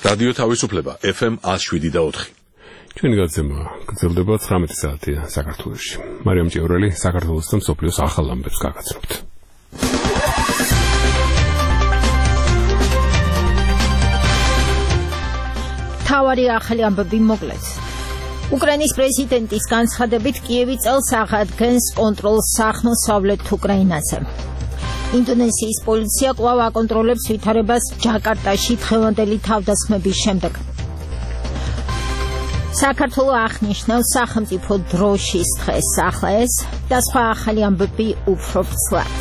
რადიო თავისუფლება FM 107.4. ჩვენი გაცემა გრძელდება 19 საათი საქართველოში. მარიამ ჭიორელი საქართველოს და მსოფლიოს ახალ ამბებს გაგაცნობთ. თავარი ახალი ამბები მოკლედ. უკრაინის პრეზიდენტის განცხადებით კიევი წელს აღადგენს კონტროლს აღმოსავლეთ უკრაინაზე. ინდონეზიის პოლიცია კვლავ აკონტროლებს ვითარებას ჯაკარტაში დღევანდელი თავდასხმების შემდეგ. საქართველოს აღნიშნავს სახელმწიფო დროშის დღეს, ახლა ეს და სხვა ახალი ამბები უფრო ვრცლად.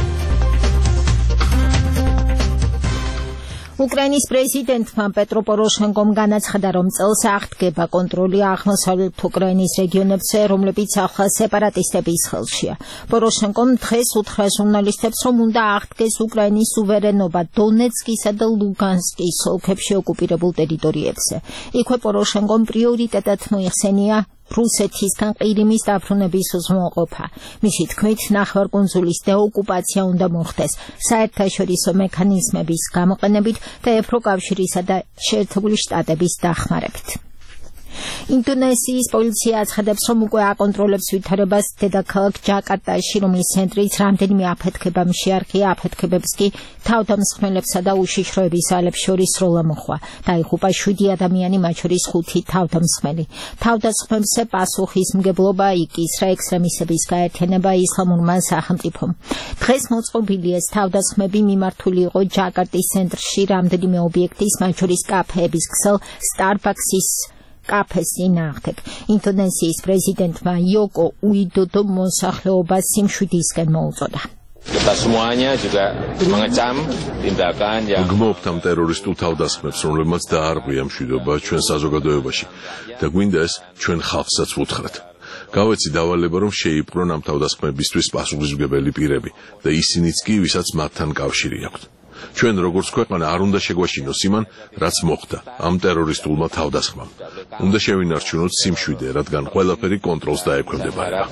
უკრაინის პრეზიდენტმა პეტრო პოროშენკომ განაცხადა, რომ წელს აღდგება კონტროლი აღმოსავლეთ უკრაინის რეგიონებზე, რომლებიც ახლა სეპარატისტების ხელშია. პოროშენკომ დღეს უთხრა ჟურნალისტებს, რომ უნდა აღდგეს უკრაინის სუვერენობა დონეცკისა და ლუგანსკის ოლქებში ოკუპირებულ ტერიტორიებზე. იქვე პოროშენკომ პრიორიტეტად მოიხსენია რუსეთისგან ყირიმის დაბრუნების უზრუნველყოფა. მისი თქმით, ნახევარკუნძულის დეოკუპაცია უნდა მოხდეს საერთაშორისო მექანიზმების გამოყენებით და ევროკავშირისა და შეერთებული შტატების დახმარებით. ინდონეზიის პოლიცია აცხადებს, რომ უკვე აკონტროლებს ვითარებას დედაქალაქ ჯაკარტაში, რომლის ცენტრიც რამდენიმე აფეთქებამ შეარყია. აფეთქებებს კი თავდამსხმელებსა და უშიშროების ძალებს შორის სროლა მოხდა. დაიღუპა 7 ადამიანი, მათ შორის 5 თავდამსხმელი. თავდასხმებზე პასუხისმგებლობა იკისრა ექსტრემისტების გაერთიანება ისლამურმა სახელმწიფომ. დღეს მოწყობილი ეს თავდასხმები მიმართული იყო ჯაკარტის ცენტრში რამდენიმე ობიექტის, მათ შორის კაფეების ქსელ Starbucks-ის კაფეს წინააღმდეგ. ინდონეზიის პრეზიდენტმა იოკო უიდოდო მოსახლეობას სიმშვიდისკენ მოუწოდა. გმობთ ამ ტერორისტულ თავდასხმებს, რომლებმაც დაარღვია მშვიდობა ჩვენ საზოგადოებაში და გვინდა ეს ჩვენ ხალხსაც ვუთხრათ. გავეცი დავალება, რომ შეიპყრონ ამ თავდასხმებისთვის პასუხისმგებელი პირები და ისინიც კი, ვისაც მათთან კავშირი აქვთ. ჩვენ როგორც ქვეყანა არ უნდა შეგვაშინოს იმან, რაც მოხდა ამ ტერორისტულმა თავდასხმამ. უნდა შევინარჩუნოთ სიმშვიდე, რადგან ყველაფერი კონტროლს დაექვემდებარება.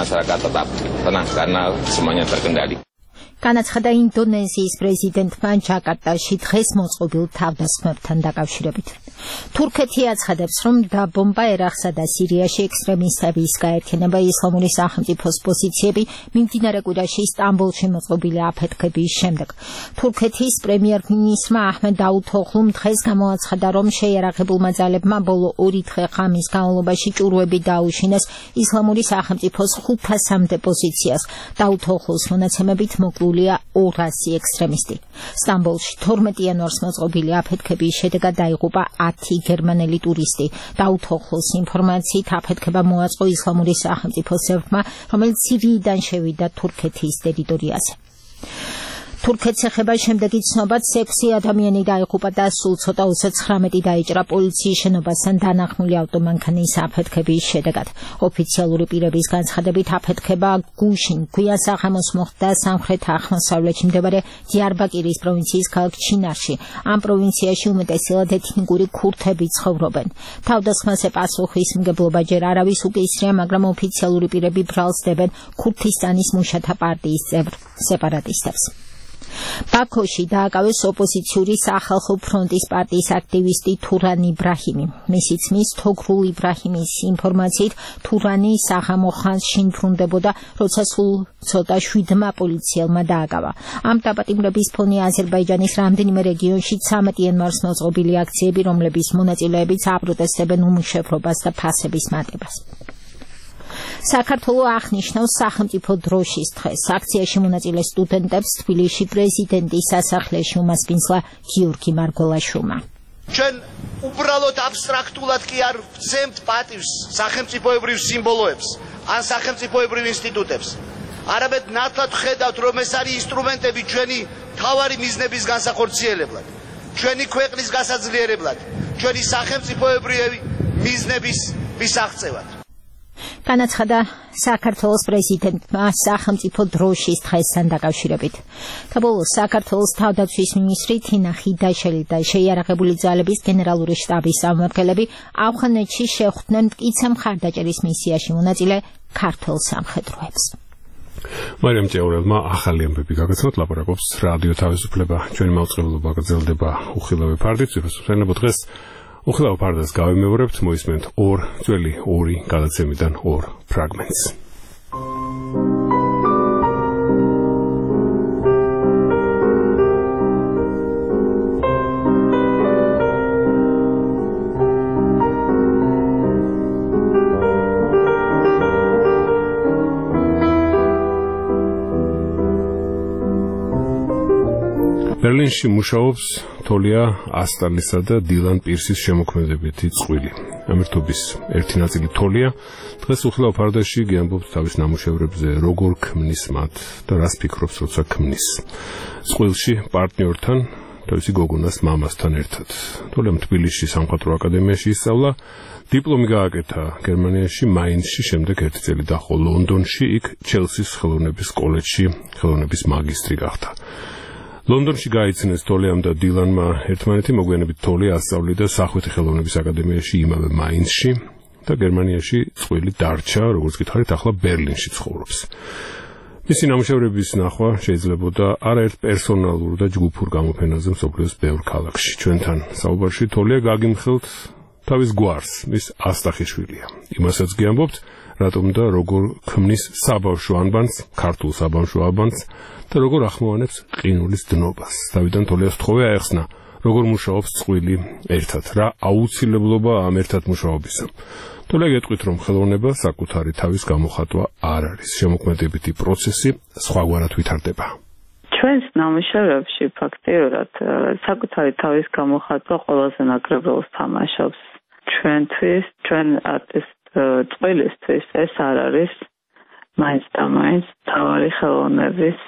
განაცხადა ინდონეზიის პრეზიდენტმა ჯაკარტაში დღეს მოწყობილ თავდასხმებთან დაკავშირებით. თურქეთი აცხადებს, რომ დაბომბა ერაყსა და სირიაში ექსტრემისტების გაერთიანება ისლამური სახელმწიფოს პოზიციები მიმდინარე კვირაში სტამბოლში მოწყობილი აფეთქების შემდეგ. თურქეთის პრემიერ-მინისტრმა აჰმედ დაუთოღლუმ დღეს გამოაცხადა, რომ შეიარაღებულმა ძალებმა ბოლო 2 დღე ღამის განმავლობაში ჭურვები დაუშინეს ისლამური სახელმწიფოს 500-მდე პოზიციას. დაუთოღლუს მონაცემებით მოკლულია 200 ექსტრემისტი. სტამბოლში 12 იანვარს მოწყობილი აფეთქების შედეგად დაიღუპა 10 გერმანელი ტურისტი. დაუთოღლუს ინფორმაციით აფეთქება მოაწყო ისლამური სახელმწიფოს ერთმა, რომელიც სირიიდან შევიდა თურქეთის ტერიტორიაზე. თურქეთს ეხება შემდეგი ცნობაც 6 ადამიანი დაიღუპა და სულ ცოტა 39 დაიჭრა პოლიციის შენობასთან დანახმული ავტომანქანის აფეთქების შედეგად. ოფიციალური პირების განცხადებით აფეთქება გუშინ გვიან საღამოს მოხდა სამხრეთ აღმოსავლეთში მდებარე დიარბაკირის პროვინციის ქალაქ ჩინარში. ამ პროვინციაში უმეტესად ეთნიკური ქურთები ცხოვრობენ. თავდასხმაზე პასუხისმგებლობა ჯერ არავის უკისრია, მაგრამ ოფიციალური პირები ბრალს დებენ ქურთისტანის მუშათა პარტიის წევრ სეპარატისტებს. ბაქოში დააკავეს ოპოზიციური სახალხო ფრონტის პარტიის აქტივისტი თურან იბრაჰიმი. მისი ძმის თოგრულ იბრაჰიმის ინფორმაციით თურანი საღამო ხანს შინ ბრუნდებოდა, როცა სულ ცოტა 7 პოლიციელმა დააკავა. ამ დაპატიმრების ფონი აზერბაიჯანის რამდენიმე რეგიონში 13 იანვარს მოწყობილი აქციები, რომლების მონაწილეებიც აპროტესტებენ უმუშევრობას და ფასების მატებას. საქართველოს აღნიშნავს სახელმწიფო დროშის დღეს. აქციაში მონაწილე სტუდენტებს თბილისში პრეზიდენტის სასახლეში უმასპინძლა გიორგი მარგველაშვილმა. ჩვენ უბრალოდ აბსტრაქტულად კი არ ვცემთ პატივს სახელმწიფოებრივ სიმბოლოებს ან სახელმწიფოებრივ ინსტიტუტებს. არამედ ნათლად ხედავთ, რომ ეს არის ინსტრუმენტები ჩვენი მთავარი მიზნების განსახორციელებლად, ჩვენი ქვეყნის გასაძლიერებლად, ჩვენი სახელმწიფოებრივი მიზნების მისაღწევად. განაცხადა საქართველოს პრეზიდენტმა სახელმწიფო დროშის დღესთან დაკავშირებით. და ბოლოს საქართველოს თავდაცვის მინისტრი თინა ხიდაშელი და შეიარაღებული ძალების გენერალური შტაბის წარმომადგენლები ავღანეთში შეხვდნენ მტკიცე მხარდაჭერის მისიაში მონაწილე ქართველ სამხედროებს. მარიამ ჭეურელმა ახალი ამბები გაგაცნოთ, ლაპარაკობს რადიო თავისუფლება. ჩვენი მაუწყებლობა გრძელდება უხილავი ფარდით, ვიფასებთ დღეს უხილავ ფარდას გავიმეორებთ, მოისმენთ ორ ძველი ორი გადაცემიდან ორ ფრაგმენტს. ბერლინში მუშაობს თოლია ასტალისა და დილან პირსის შემოქმედებითი წყვილი. ამერთობის ერთი ნაწილი თოლია დღეს უხილავ ფარდაში გიამბობს თავის ნამუშევრებზე, როგორ ქმნის მათ და რას ფიქრობს, როცა ქმნის. წყვილში პარტნიორთან, თავისი გოგონას მამასთან ერთად. თოლიამ თბილისში სამხატვრო აკადემიაში ისწავლა, დიპლომი გააკეთა გერმანიაში, მაინცში, შემდეგ ერთი წელი დაჰყო ლონდონში, იქ ჩელსის ხელოვნების კოლეჯში ხელოვნების მაგისტრი გახდა. ლონდონში გაიცნეს თოლიამ და დილანმა ერთმანეთი, მოგვიანებით თოლია ასწავლიდა სახვითი ხელოვნების აკადემიაში, იმავე მაინცში და გერმანიაში წყვილი დარჩა, როგორც გითხარით, ახლა ბერლინში ცხოვრობს. მისი ნამუშევრების ნახვა შეიძლებოდა არაერთ პერსონალურ და ჯგუფურ გამოფენაზე მსოფლიოს ბევრ ქალაქში. ჩვენთან საუბარში თოლია გაგიმხელთ თავის გვარს, მის ასტახიშვილია. იმასაც გიამბობთ, რატომ და როგორ ქმნის საბავშვო ანბანს, ქართულ საბავშვო ანბანს და როგორ ახმოვანებს ყინულის დნობას. თავიდან თოლიას თხოვე აეხსნა, როგორ მუშაობს წყვილი ერთად, რა აუცილებლობა ამ ერთად მუშაობისა. თოლია გეტყვით, რომ ხელოვნება საკუთარი თავის გამოხატვა არ არის, შემოქმედებითი პროცესი სხვაგვარად ვითარდება. ჩვენს ნამუშევრებში ფაქტიურად საკუთარი თავის გამოხატვა ყველაზე ნაკლებ როლს თამაშობს. ჩვენთვის, ჩვენ არტისტ წყვილისთვის ეს არ არის მაინც და მაინც თავარი ხელოვნების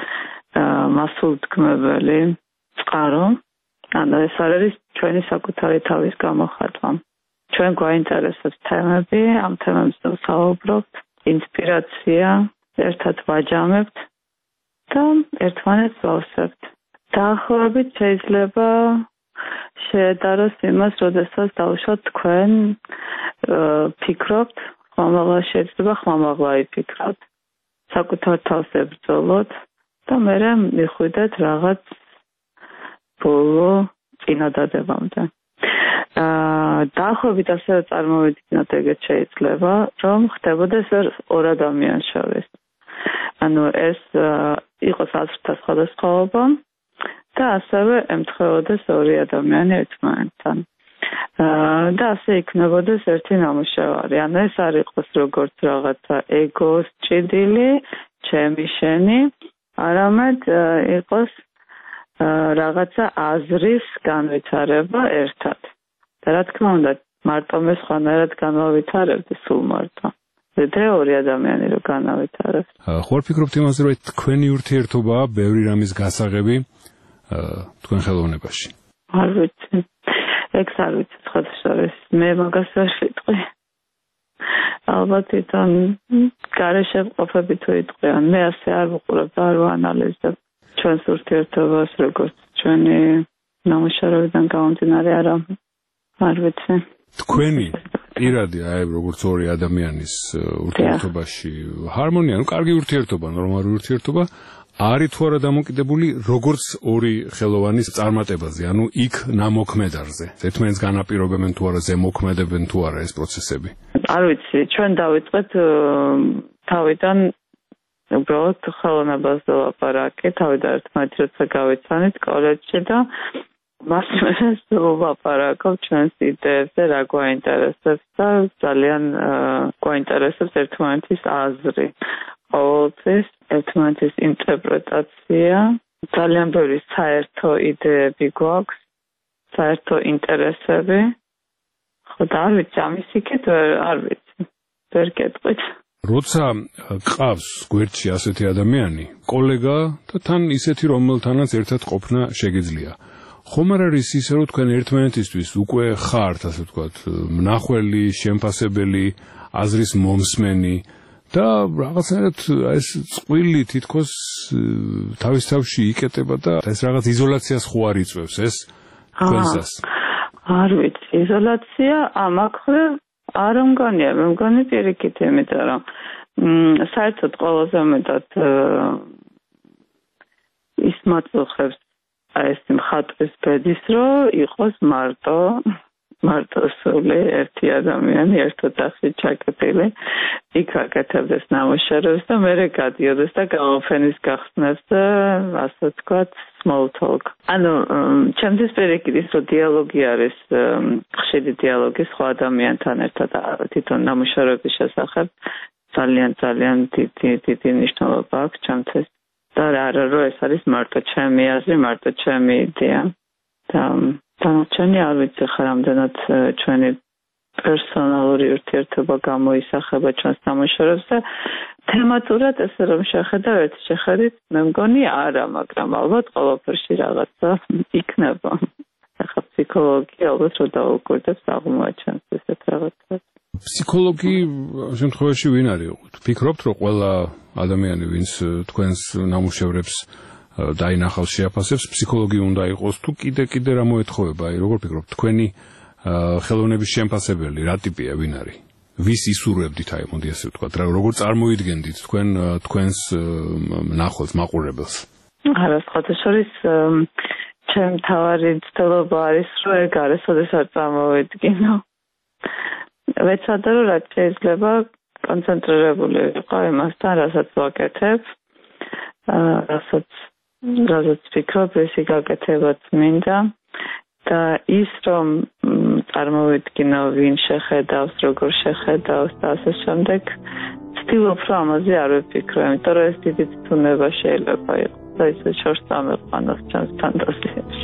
მასულთქმებელი წყარო. ანუ ეს არ არის ჩვენი საკუთარი თავის გამოხატვა. ჩვენ გვაინტერესებს თემები, ამ თემებზე ვსაუბრობთ, ინსპირაცია, ერთად ვაჯამებთ და ერთმანეთს ვავსებთ. დაახლოებით შეიძლება შეედაროს იმას, როდესაც დავუშვათ თქვენ ფიქრობთ, ხმამაღლა შეიძლება ხმამაღლა იფიქროთ, საკუთარ თავს ებრძოლოთ და მერე მიხვიდეთ რაღაც ბოლო წინადადებამდე. დაახლოებით ასევე წარმოვიდგინოთ, ეგეც შეიძლება, რომ ხდებოდეს ორ ადამიანს შორის. ანუ ეს იყოს აზრთა სხვადასხვაობა და ასევე ემთხვეოდეს ორი ადამიანი ერთმანეთთან. და ასე იქნებოდეს ერთი ნამუშევარი. ანუ ეს არ იყოს როგორც რაღაცა ეგოს ჭიდილი, ჩემი შენი, არამედ იყოს რაღაცა აზრის განვითარება ერთად. და რა თქმა უნდა, მარტო მე სხვანაირად განავითარებდი სულ მარტო. და ორი ადამიანი რო განავითარებს. ხوار ფიქრობთ იმაზე, რომ თქვენი ურთიერთობაა ბევრი რამის გასაღები თქვენ ხელოვნებაში? არ ვიცი. ეგ არ ვიცი ხოთშორის. მე მაგას ვერ ვიტყვი. ალბათ თან გარეშე ყოფები თუ იტყვიან. მე ასე არ ვუყურებ და არ ვანალიზებ ჩვენს ურთიერთობას, როგორც ჩვენი ნამუშევრებიდან გამომდინარე არა. არ ვიცი. თქვენი პირადი, აი როგორც ორი ადამიანის ურთიერთობაში ჰარმონია, ну კარგი ურთიერთობა, ნორმალური ურთიერთობა არის თუ არა დამოკიდებული როგორც ორი ხელოვანის წარმატებაზე, ანუ იქ ნამოქმედარზე. ერთმანეთს განაპირობებენ თუ არა, ზემოქმედებენ თუ არა ეს პროცესები. არ ვიცი, ჩვენ დავიწყეთ თავიდან უბრალოდ ხელოვნებას ვლაპარაკი, თავიდან ერთმანეთს როცა გავიცანით კოლეჯში და მას ვლაპარაკობ ჩვენს იდეებზე, რა გვაინტერესებს და ძალიან გვაინტერესებს ერთმანეთის აზრი. ყოველთვის ერთმანეთის ინტერპრეტაცია, ძალიან ბევრი საერთო იდეები გვაქვს, საერთო ინტერესები. ხო და არ ვიცი, ამის იქით არ ვიცი, ვერ გეტყვით. როცა ყავს გვერდში ასეთი ადამიანი, კოლეგა და თან ისეთი, რომელთანაც ერთად ყოფნა შეგიძლია. ხომ არ არის ისე, რომ თქვენ ერთმანეთისთვის უკვე ხართ, ასე ვთქვათ, მნახველი, შემფასებელი, აზრის მომსმენი და რაღაცნაირად ეს წყვილი თითქოს თავის თავში იკეტება და ეს რაღაც იზოლაციას ხო არ იწვევს ეს თქვენსას? არ ვიცი, იზოლაცია ამ აქ არ მგონია, მე მგონი პირიქით, იმიტომ რომ საერთოდ ყველაზე მეტად ის მაწუხებს ეს მხატვრის ბედის, რომ იყოს მარტო სული ერთი ადამიანი ერთ ოთახში ჩაკეტილი, იქ აკეთებდეს ნამუშევრებს და მერე გადიოდეს და გამოფენის გახსნას და ასე ვთქვათ small talk. ანუ ჩემთვის პირიქით ის რომ დიალოგი არის ხშირი დიალოგი სხვა ადამიანთან ერთად თვითონ ნამუშევრების შესახებ ძალიან დიდი მნიშვნელობა აქვს ჩემთვის. და არა რომ ეს არის მარტო ჩემი აზრი, მარტო ჩემი იდეა. და დანარჩენი არ ვიცი ხარ რამდენად ჩვენი პერსონალური ურთიერთობა გამოისახება ჩვენს ნამუშევრებს და თემატურად ესე რომ შეხედავ ერთი შეხედვით მე მგონი არა, მაგრამ ალბათ ყველაფერში რაღაცა იქნება. ახლა ფსიქოლოგია ალბათ რომ დაუკვირდებს აღმოაჩენს ესეთ რაღაცას. ფსიქოლოგი შემთხვევაში ვინ არის? ფიქრობთ რომ ყველა ადამიანი ვინც თქვენს ნამუშევრებს დაინახავს შეაფასებს ფსიქოლოგი უნდა იყოს თუ კიდე რა მოეთხოვება? აი როგორ ფიქრობთ თქვენი ხელოვნების შემფასებელი რა ტიპია, ვინ არის? ვის ისურვებდით აი მოდი ასე ვთქვათ, როგორ წარმოიდგენდით თქვენს ნახოს მაყურებელს? არა, სხვადასხვის ჩემ თავარი ცდილობა არის რომ ეგ არის, ოდესაც წარმოვიდგინო. ვეცადე რომ რაც შეიძლება კონცენტრირებული ვიყო იმასთან, რასაც ვაკეთებ, რასაც ვფიქრობ, ისი გაკეთებაც მინდა და ის რომ წარმოვიდგინო ვინ შეხედავს, როგორ შეხედავს და ასე შემდეგ, ვცდილობ რომ ამაზე არ ვფიქრო, იმიტომ რომ ეს დიდი თუნება შეიძლება იყოს და ისე შორს წამეყვანოს ჩემს ფანტაზიაში.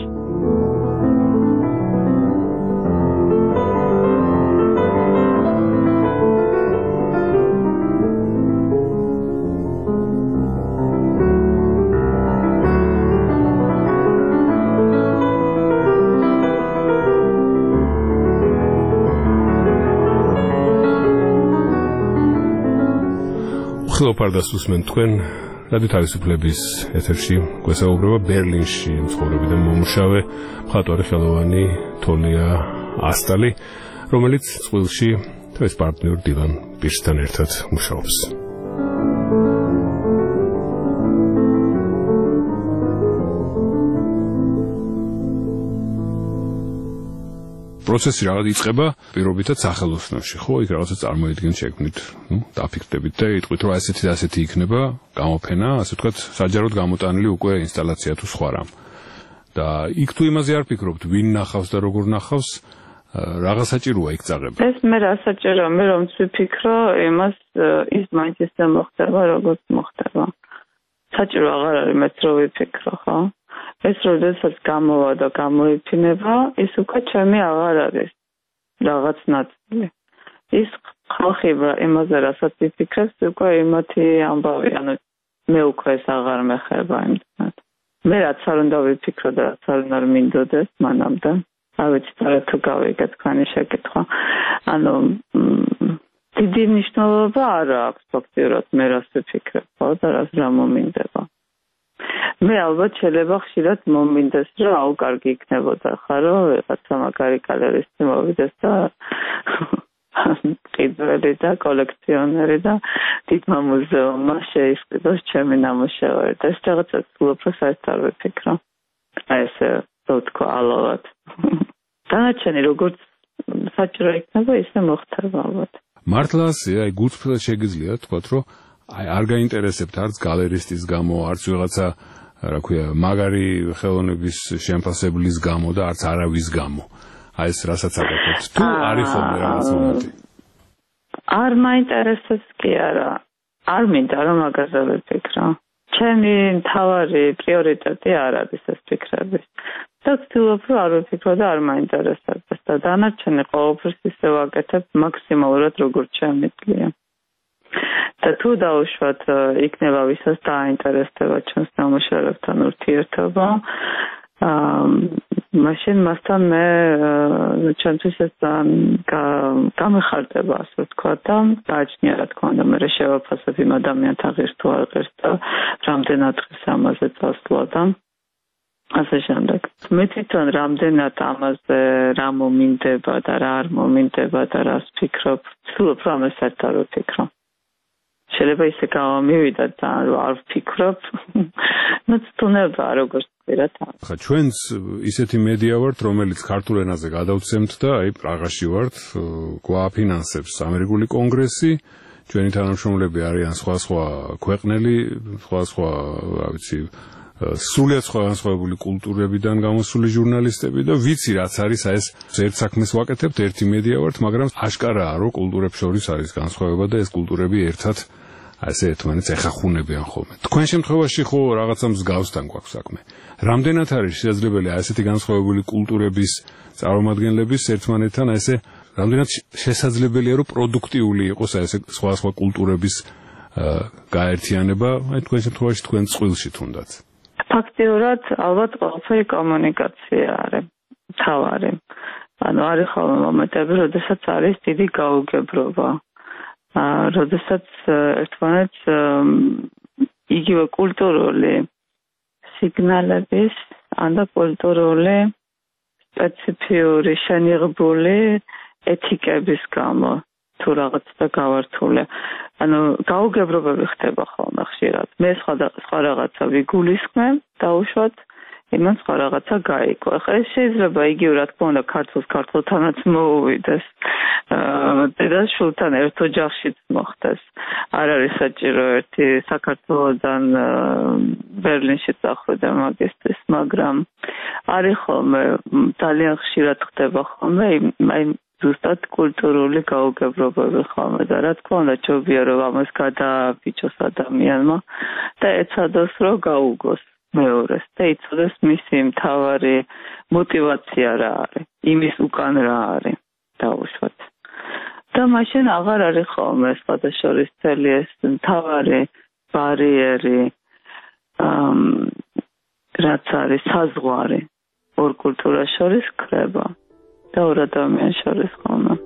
ხილოფარდას უსმენ თქვენ რადიო თავისუფლების ეთერში გვესაუბრება ბერლინში მცხოვრები და მომუშავე მხატვარი ხელოვანი თოლია ასტალი, რომელიც წყვილში თავის პარტნიორ დილან პირსთან ერთად მუშაობს. პროცესი რაღაც იწყება პირობითად სახელოსნოში, ხო? იქ რაღაცა წარმოიდგენთ შექმნით, დაფიქრდებით და იტყვით, რომ ასეთი იქნება გამოფენა, ასე ვთქვათ, საჯაროდ გამოტანილი უკვე ინსტალაცია თუ სხვა რამ. და იქ თუ იმაზე არ ფიქრობთ, ვინ ნახავს და როგორ ნახავს, რაღაც საჭიროა იქ წაღება. ეს მე რა საჭიროა, მე რომ ვფიქრო, იმას ის მაინც ისე მოხდება, როგორც მოხდება. საჭირო აღარ არის მეც რომ ვიფიქრო, ხო? ეს როდესაც გამოვა და გამოიფინება, ის უკვე ჩემი აღარ არის რაღაც ნაწილი. ის ხალხი იმაზე რასაც იფიქრებს, უკვე იმათი ამბავი, ანუ მე უკვე ეს აღარ მეხება იმდანად. მე რაც არ უნდა ვიფიქრო და რაც არ უნდა მინდოდეს მანამდე. არ ვიცი თუ გავიგე თქვენი შეკითხვა. ანუ დიდი მნიშვნელობა არ აქვს ფაქტიურად მე რას ვიფიქრებ, ხო და რა მომინდება. მე ალბათ შეიძლება ხშირად მომინდეს, რომ აუ კარგი იქნებოდა ხა, რომ ვიღაცა მაგარი გალერისტი მოვიდეს და ყიდველი და კოლექციონერი და დიდმა მუზეუმმა შეისყიდოს ჩემი ნამუშევარი და ეს რაღაცა უფრო საერთოდ არ ვიფიქრო. აი ესე თქო ალავად. დანარჩენი როგორც საჭირო იქნება, ისე მოხდება ალბათ. მართლა აი გულწრფელად შეგიძლია თქვათ, რომ აი არ გაინტერესებთ არც გალერისტის გამო, არც ვიღაცა რა ქვია, მაგარი ხელოვნების შემფასებლის გამო და არც არავის გამო. აი ეს რასაც აკეთებთ. თუ არის ხოლმე რაღაც მომენტი. არ მაინტერესებს კი არა. არ მინდა რომ მაგაზე ვიფიქრო. ჩემი მთავარი პრიორიტეტი არ არის ეს ფიქრები. და ვცდილობ რომ არ ვიფიქრო და არ მაინტერესებს და დანარჩენი ყოველთვის ისე ვაკეთებ მაქსიმალურად როგორც შემიძლია. და თუ დაუშვათ იქნება ვისაც დაინტერესდება ჩვენს ნამუშევრებთან ურთიერთობა, მაშინ მასთან მე ჩვენთვის ეს გამეხარდება, ასე ვთქვათ, და დააჩნია რა თქმა უნდა მე შევაფასებ იმ ადამიანთან ღირს თუ არ ღირს და რამდენად დღეს ამაზე წასვლა და ასე შემდეგ. მე თვითონ რამდენად ამაზე რა მომინდება და რა არ მომინდება და რას ვფიქრობ, ვცდილობ რომ ამას საერთოდ არ ვფიქრო. შეიძლება ისე გამომივიდა და არ ვფიქრობ. ნუ თუნება როგორც ვერა თან. ხა ჩვენც ისეთი მედია ვართ, რომელიც ქართულ ენაზე გადავცემთ და აი პრაღაში ვართ, გვააფინანსებს ამერიკული კონგრესი, ჩვენი თანამშრომლები არიან სხვა ქვეყნელი, სხვა, რა ვიცი, სრულიად სხვადასხვაებული კულტურებიდან გამოსული ჟურნალისტები და ვიცი რაც არის ეს ერთ საქმეს ვაკეთებთ, ერთი მედია ვართ, მაგრამ აშკარაა რომ კულტურებს შორის არის განსხვავება და ეს კულტურები ერთად ასე ერთმანეთს ეხახუნებიან ხოლმე. თქვენ შემთხვევაში ხო რაღაცა მსგავსთან გვაქვს საქმე. რამდენად არის შესაძლებელი ასეთი განსხვავებული კულტურების წარმომადგენლების ერთმანეთთან ესე რამდენად შესაძლებელია რომ პროდუქტიული იყოს ესე სხვა კულტურების გაერთიანება, აი თქვენ შემთხვევაში თქვენ წყვილში თუნდაც. ფაქტიურად ალბათ ყველაფერი კომუნიკაცია არის თავარი. ანუ არის ხოლმე მომენტები, როდესაც არის დიდი გაუგებრობა. როდესაც ერთმანეთს იგივე კულტურული სიგნალების ან კულტურული სპეციფიური შენიღბული ეთიკების გამო თუ რაღაცა გავართული. ანუ გაუგებრობები ხდება ხოლმე ხშირად. მე სხვა რაღაცა ვიგულისხმებ დაუშვათ, იმან სხვა რაღაცა გაიგო. ახლა ეს შეიძლება იგივე რა თქმა უნდა ქართულთანაც მოუვიდეს. დედას შულთან ერთ ოჯახშიც მოხდეს. არ არის საჭირო ერთი საქართველოდან ბერლინში წახვიდა მაგისტრის, მაგრამ არის ხოლმე ძალიან ხშირად ხდება ხოლმე აი ზუსტად კულტურული გაუგებრობები ხოლმე და რა თქმა უნდა ჯობია რომ ამას გადააბიჭოს ადამიანმა და ეცადოს რომ გაუგოს მეორეს და იცოდეს მისი მთავარი мотивация რა არის, იმის უკან რა არის დაუშვათ. და მაშინ აღარ არის ხოლმე სხვადასხვა წელი ეს მთავარი ბარიერი რაც არის საზღვარი ორ კულტურას შორის ქრება და ორ ადამიანს შორის ხოლმე.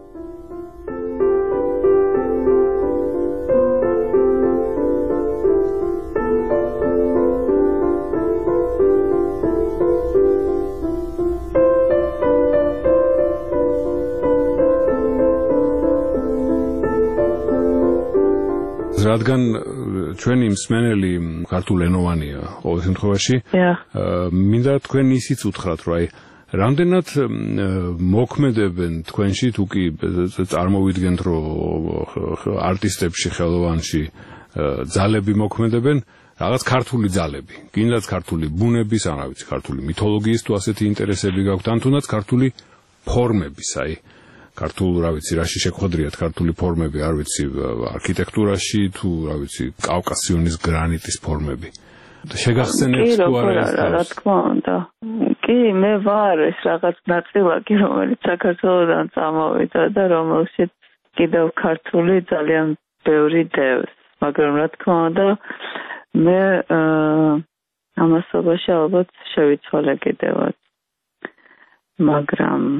რადგან ჩვენი მსმენელი ქართულენოვანია ყოველ შემთხვევაში, მინდა თქვენ ისიც უთხრათ, რომ აი რამდენად მოქმედებენ თქვენში თუ კი წარმოვიდგენთ, რომ არტისტებში, ხელოვანში ძალები მოქმედებენ, რაღაც ქართული ძალები, კიდაც ქართული ბუნების, ან რა ვიცი, ქართული მითოლოგიის თუ ასეთი ინტერესები გაქვთ, ან თუნდაც ქართული ფორმების, აი ქართულ, რა ვიცი, რაში შეგხვედრიათ ქართული ფორმები, არ ვიცი, არქიტექტურაში თუ, რა ვიცი, კავკასიონის გრანიტის ფორმები. შეგახსენებთ თუ არა ეს თავს? რა თქმა უნდა. კი, მე ვარ ეს რაღაც ნაწილაკი, რომელიც საქართველოდან წამოვიდა და რომელშიც კიდევ ქართული ძალიან ბევრი დევს. მაგრამ რა თქმა უნდა, მე ამასობაში ალბათ შევიცვალე კიდევაც. მაგრამ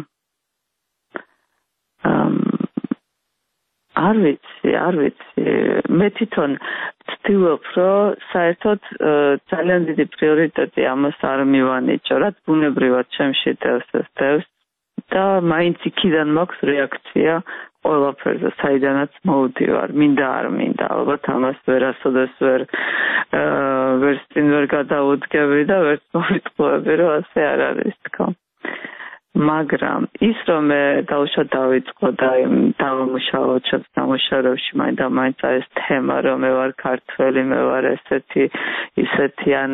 არ ვიცი, მე თვითონ ვცდილობ, რომ საერთოდ ძალიან დიდი პრიორიტეტი ამას არ მივანიჭო, რაც ბუნებრივად ჩემში დევს და მაინც იქიდან მაქვს რეაქცია ყველაფერზე, საიდანაც მოვდივარ, მინდა არ მინდა, ალბათ ამას ვერასოდეს ვერ წინ ვერ გადაუდგები და ვერც მოვიტყუები, რომ ასე არ არის თქო. მაგრამ ის რომ მე დავუშვათ დავიწყო და დავამუშავო ჩემს ნამუშევრებში მაინც ეს თემა რომ მე ვარ ქართველი, მე ვარ ისეთი ან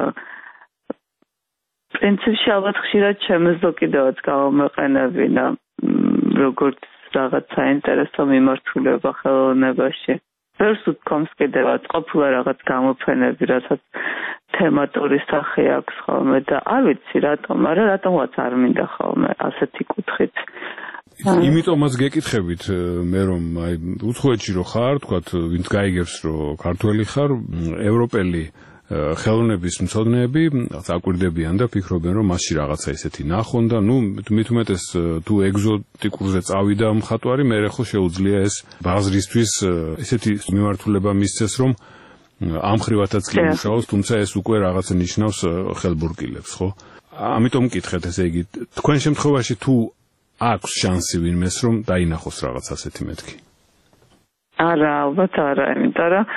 პრინციპში ალბათ ხშირად შემეძლო კიდევაც გავამეყენებინა როგორც რაღაც საინტერესო მიმართულება ხელოვნებაში. ვერც უთქვამს კიდევაც ყოფილა რაღაც გამოფენები, რასაც თემატური სახე აქვს ხოლმე და არ ვიცი რატომ, მაგრამ რატომაც არ მინდა ხოლმე ასეთი კუთხით. იმიტომაც გეკითხებით მე რომ აი უცხოეთში რო ხარ, თქვათ ვინც გაიგებს რომ ქართველი ხარ, ევროპელი ხელოვნების მცოდნეები აკვირდებიან და ფიქრობენ რომ მასში რაღაცა ისეთი ნახონ და ნუ მით უმეტეს თუ ეგზოტიკურზე წავიდა მხატვარი, მე ხო შეუძლია ეს ბაზრისთვის ესეთი მიმართულება მისცეს რომ ამხრივათაც კი მუშაობს, თუმცა ეს უკვე რაღაცა ნიშნავს ხელბურკილებს, ხო? ამიტომ მკითხეთ, ესე იგი, თქვენ შემთხვევაში თუ აქვს შანსი ვინმეს რომ დაინახოს რაღაც ასეთი მეთქი? არა, ალბათ არა, იმიტომ რომ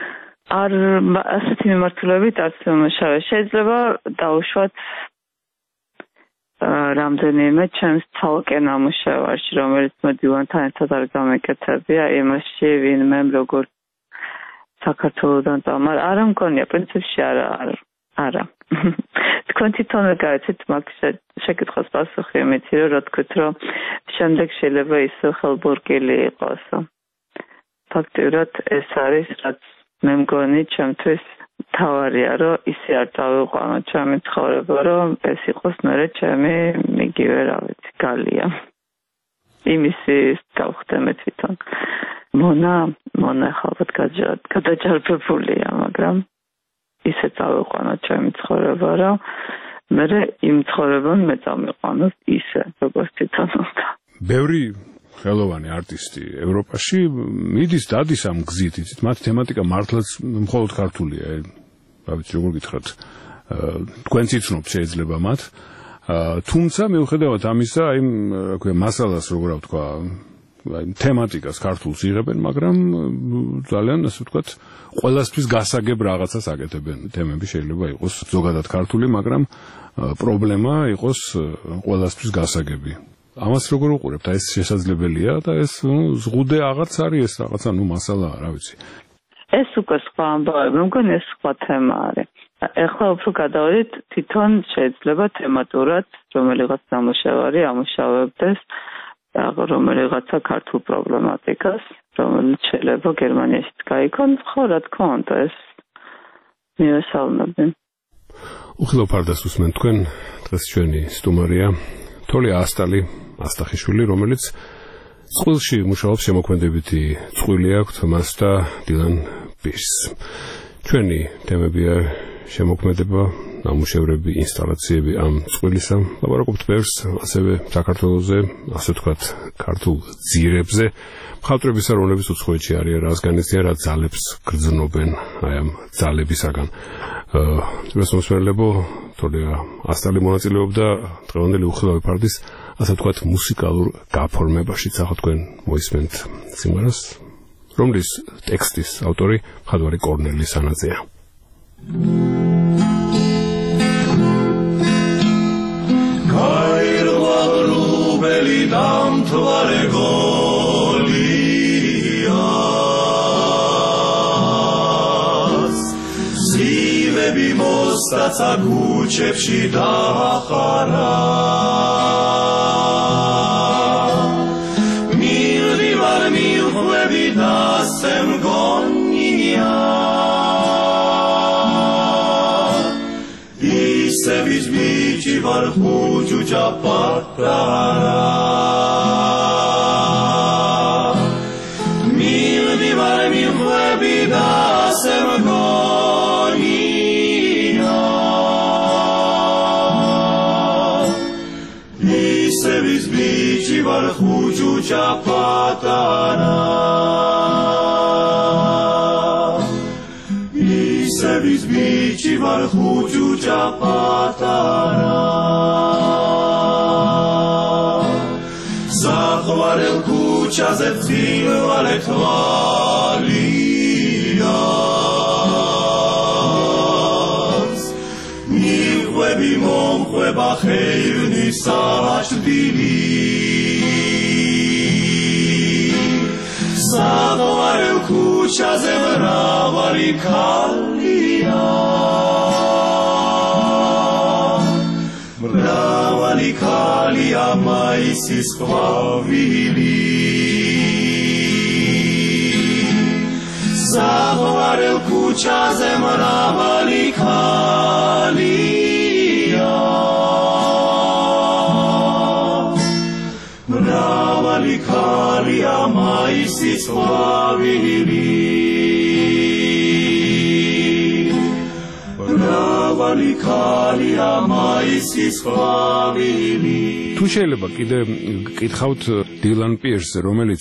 ასეთი მიმართულებით არც მომუშავე. შეიძლება დაუშვათ რამდენიმე ჩემს ცალკე ნამუშევარში, რომელიც მოდივანთან ერთად არ გამეკეთებია, იმაში ვინმე როგორ საქართველოდან წამარ, არა მგონია, პრინციპში არა. თქვენ თვითონ გაიცით მაგ შეკითხვას პასუხი იმითი, რომ რა თქვით, რომ შემდეგ შეიძლება ისე ხელბურკილი იყოს. ფაქტიურად ეს არის, რაც მე მგონი ჩემთვის თავარია, რომ ისე არ წავიყვანო ჩემი ცხოვრება, რომ ეს იყოს მერე ჩემი იგივე, რა ვიცი, გალია. იმისი გავხდე მე თვითონ. მონა ხალხად გადაჯარბებულია, მაგრამ ისე წავიყვანო ჩემი ცხოვრება, რომ მერე იმ ცხოვრებამ მე წამიყვანოს ისე, როგორც თვითონ უნდა. ბევრი ხელოვანი არტისტი ევროპაში მიდის დადის ამ გზით, იცით, მათი თემატიკა მართლაც მხოლოდ ქართულია. რა ვიცი, როგორ გითხრათ, თქვენც იცნობთ შეიძლება მათ. თუმცა მიუხედავად ამისა, იმ რა ქვია, მასალას როგორ ვთქვა, თემატიკას ქართულს იღებენ, მაგრამ ძალიან ასე ვთქვათ, ყველასთვის გასაგებ რაღაცას აკეთებენ. თემები შეიძლება იყოს ზოგადად ქართული, მაგრამ პრობლემა იყოს ყველასთვის გასაგები. ამას როგორ უყურებთ? ეს შესაძლებელია და ეს ზღუდე აღარც არის ეს რაღაცა, მასალაა, რა ვიცი. ეს უკვე სხვა ამბავი, მე მგონი ეს სხვა თემა არის. ეხლა უფრო გადავიდეთ, თვითონ შეიძლება თემატურად რომელიღაც ნამუშევარი ამუშავებდეს რომელიღაცა ქართულ პრობლემატიკას, რომელიც შეიძლება გერმანიაშიც გაიქონოს, ხო, რა თქმა უნდა, ეს მიესალმებენ. უხილავ ფარდას უსმენ თქვენ, დღეს ჩვენი სტუმარია თოლია ასტახიშვილი, რომელიც წყვილში მუშაობს, შემოქმედებითი წყვილი აქვს მას და დილან პირსს. ჩვენი თემებია შემოქმედება, ნამუშევრები, ინსტალაციები ამ წყვილისა. ლაპარაკობთ ბევრს, ასევე საქართველოზე, ასე ვთქვათ, ქართულ ძირებზე. მხატვრებისა, რომლებიც უცხოეთში არიან, რას განიცდიან, რა ძალებს გრძნობენ აი ამ ძალებისაგან. ეს მოსმენელებო თოლია ასტალი მონაწილეობდა დღევანდელი უხილავი ფარდის, ასე ვთქვათ, მუსიკალურ გაფორმებაში. ახლა თქვენ მოისმენთ სიმღერას, რომლის ტექსტის ავტორი მხატვარი კორნელი სანაძეა. გაირვალრუბელი დამთვარე გოლიას სივები მოსტაცა ქუჩებში დაახარა მივდივარ მივხვევი და სემგონია ისევის ბიჭი ვარ ხუჭუჭა პატარა მივდივარ მივხვევი და სემგონია ისევის ბიჭი ვარ ხუჭუჭა პატარა ისევის ბიჭი ვარ ხუჭუჭა პატარა საყვარელ ქუჩაზე წილვალე თვალიას მიხვები მომხვება ხეივნის საჭდილი საყვარელ ქუჩაზე მრავალი ქალია მრავალი ქალია მაისის ყვავილი საყვარელ ქუჩაზე მრავალი ქალია მრავალი ქალია მაისის ყვავილი მრავალი ქალია მაისის ყვავილი. თუ შეიძლება კიდე გკითხავთ დილან პირსს, რომელიც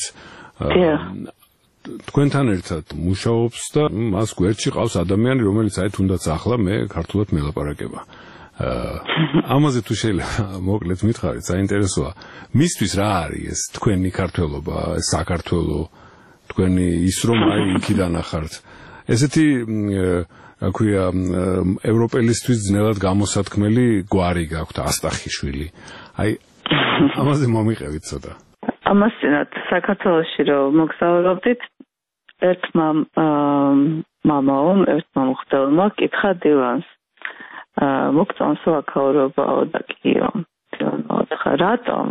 თქვენთან ერთად მუშაობს და მას გვერდში ყავს ადამიანი, რომელიც აი თუნდაც ახლა მე ქართულად მელაპარაკება. ამაზე თუ შეიძლება მოკლედ მითხარით, საინტერესოა. მისთვის რა არის ეს თქვენი ქართველობა, საქართველო, თქვენი ის რომ აი იქიდან ახართ. ესეთი აქვია ევროპელისთვის ძნელად გამოსათქმელი გვარი გაქვთ ასტახიშვილი. აი ამაზე მომიყევით ცოტა. ამასთანავე საქართველოში რომ მოგზაურობდით ერთმა ერთმა მუხტელმა კითხა დილანს მოგწონს ვაკაურობაო და კიო რატომ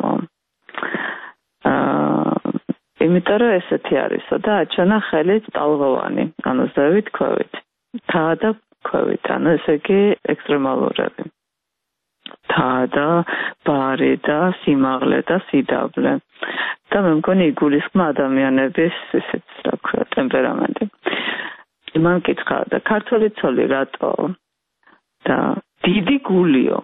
იმიტომ რომ ესეთი არისო და აჩვენა ხელით ტალღოვანი ანუ ზევით ქვევით თა და ქვევით ანუ ესე იგი ექსტრემალურები თა და ბარი და სიმაღლე და სიდავლე და მე მგონი იგულისხმა ადამიანების ესეც რა ქვია ტემპერამენტი მან კითხა და ქართული ცოლი რატო და დიდი გულიო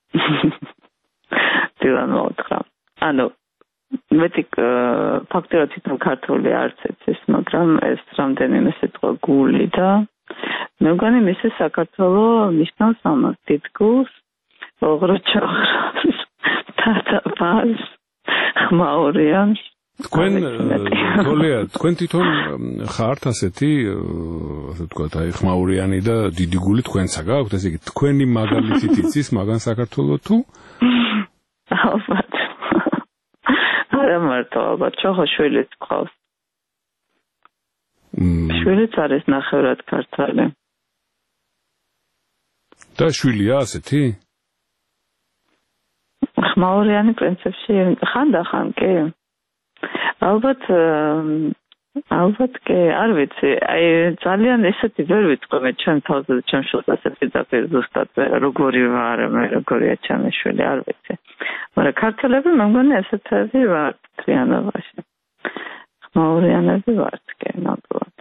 დილან მოთხრა ანუ მეტი ფაქტორად თვითონ ქართული არც ეს მაგრამ ეს რამდენიმე სიტყვა გული და მე მგონი მისი საქართველოს ნიშნავს ამას დიდ გულს ოღროჩოღრას თათაფას ხმაურიანს თქვენ თოლია თქვენ თვითონ ხართ ასეთი ასე ვთქვათ აი ხმაურიანი და დიდი გული თქვენსა გაქვთ ესე იგი თქვენი მაგალითით იცის მაგან საქართველოს თუ ალბათ არა მარტო ალბათ ჩოხოშვილიც ყავს შვილიც არის ნახევრად ქართველი და შვილია ასეთი ხმაურიანი პრინციპში ხანდახან კი ალბათ კი არ ვიცი აი ძალიან ესეთი ვერ ვიტყვი ჩემ თავზე ჩემ შულს ასეთი დაპირ ზუსტად როგორი ვარ მე როგორია ჩემი შვილი არ ვიცი მაგრამ ქართველები მე მგონი ესეთები ვართ თლიანობაში ხმაურიანები ვართ კი ნამდვილად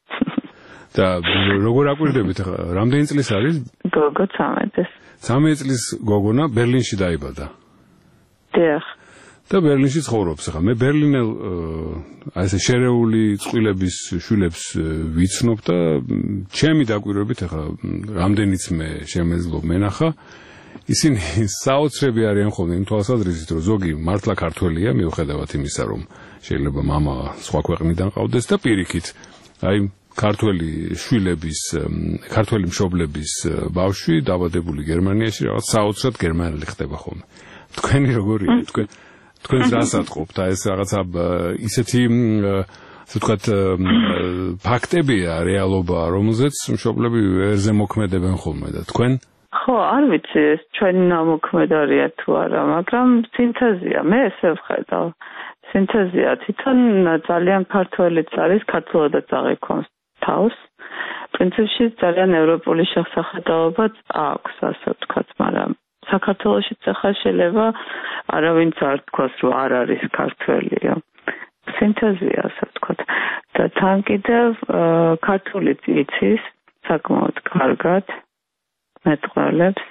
და როგორ აკვირდებით ახლა რამდენი წლის არის გოგო 13 წლის გოგონა ბერლინში დაიბადა დიახ და ბერლინში ცხოვრობს ახლა მე ბერლინელ აი ესე შერეული წყვილების შვილებს ვიცნობ და ჩემი დაკვირვებით ახლა რამდენიც მე შემეძლო მენახა ისინი საოცრები არიან ხოლმე იმ თვალსაზრისით რომ ზოგი მართლა ქართველია მიუხედავად იმისა რომ შეიძლება მამა სხვა ქვეყნიდან ყავდეს და პირიქით აი ქართველი შვილების ქართველი მშობლების ბავშვი დაბადებული გერმანიაში რაღაც საოცრად გერმანელი ხდება ხოლმე თქვენი როგორია თქვენს რას ატყობთ აი ეს რაღაცა ისეთი ასე ვთქვათ ფაქტებია რეალობა რომელზეც მშობლები ვერ ზემოქმედებენ ხოლმე და თქვენ ხო არ ვიცი ეს ჩვენი ნამოქმედარია თუ არა მაგრამ სინთეზია მე ესე ვხედავ სინთეზია თვითონ ძალიან ქართველიც არის ქართულადაც აღიქვამს თავს პრინციპში ძალიან ევროპული შესახედაობაც აქვს ასე ვთქვათ მაგრამ საქართველოში ახლა შეიძლება არავინც არ თქვას რომ არ არის ქართველია სინთეზია ასე ვთქვათ და თან კიდევ ქართულიც იცის საკმაოდ კარგად მეტყველებს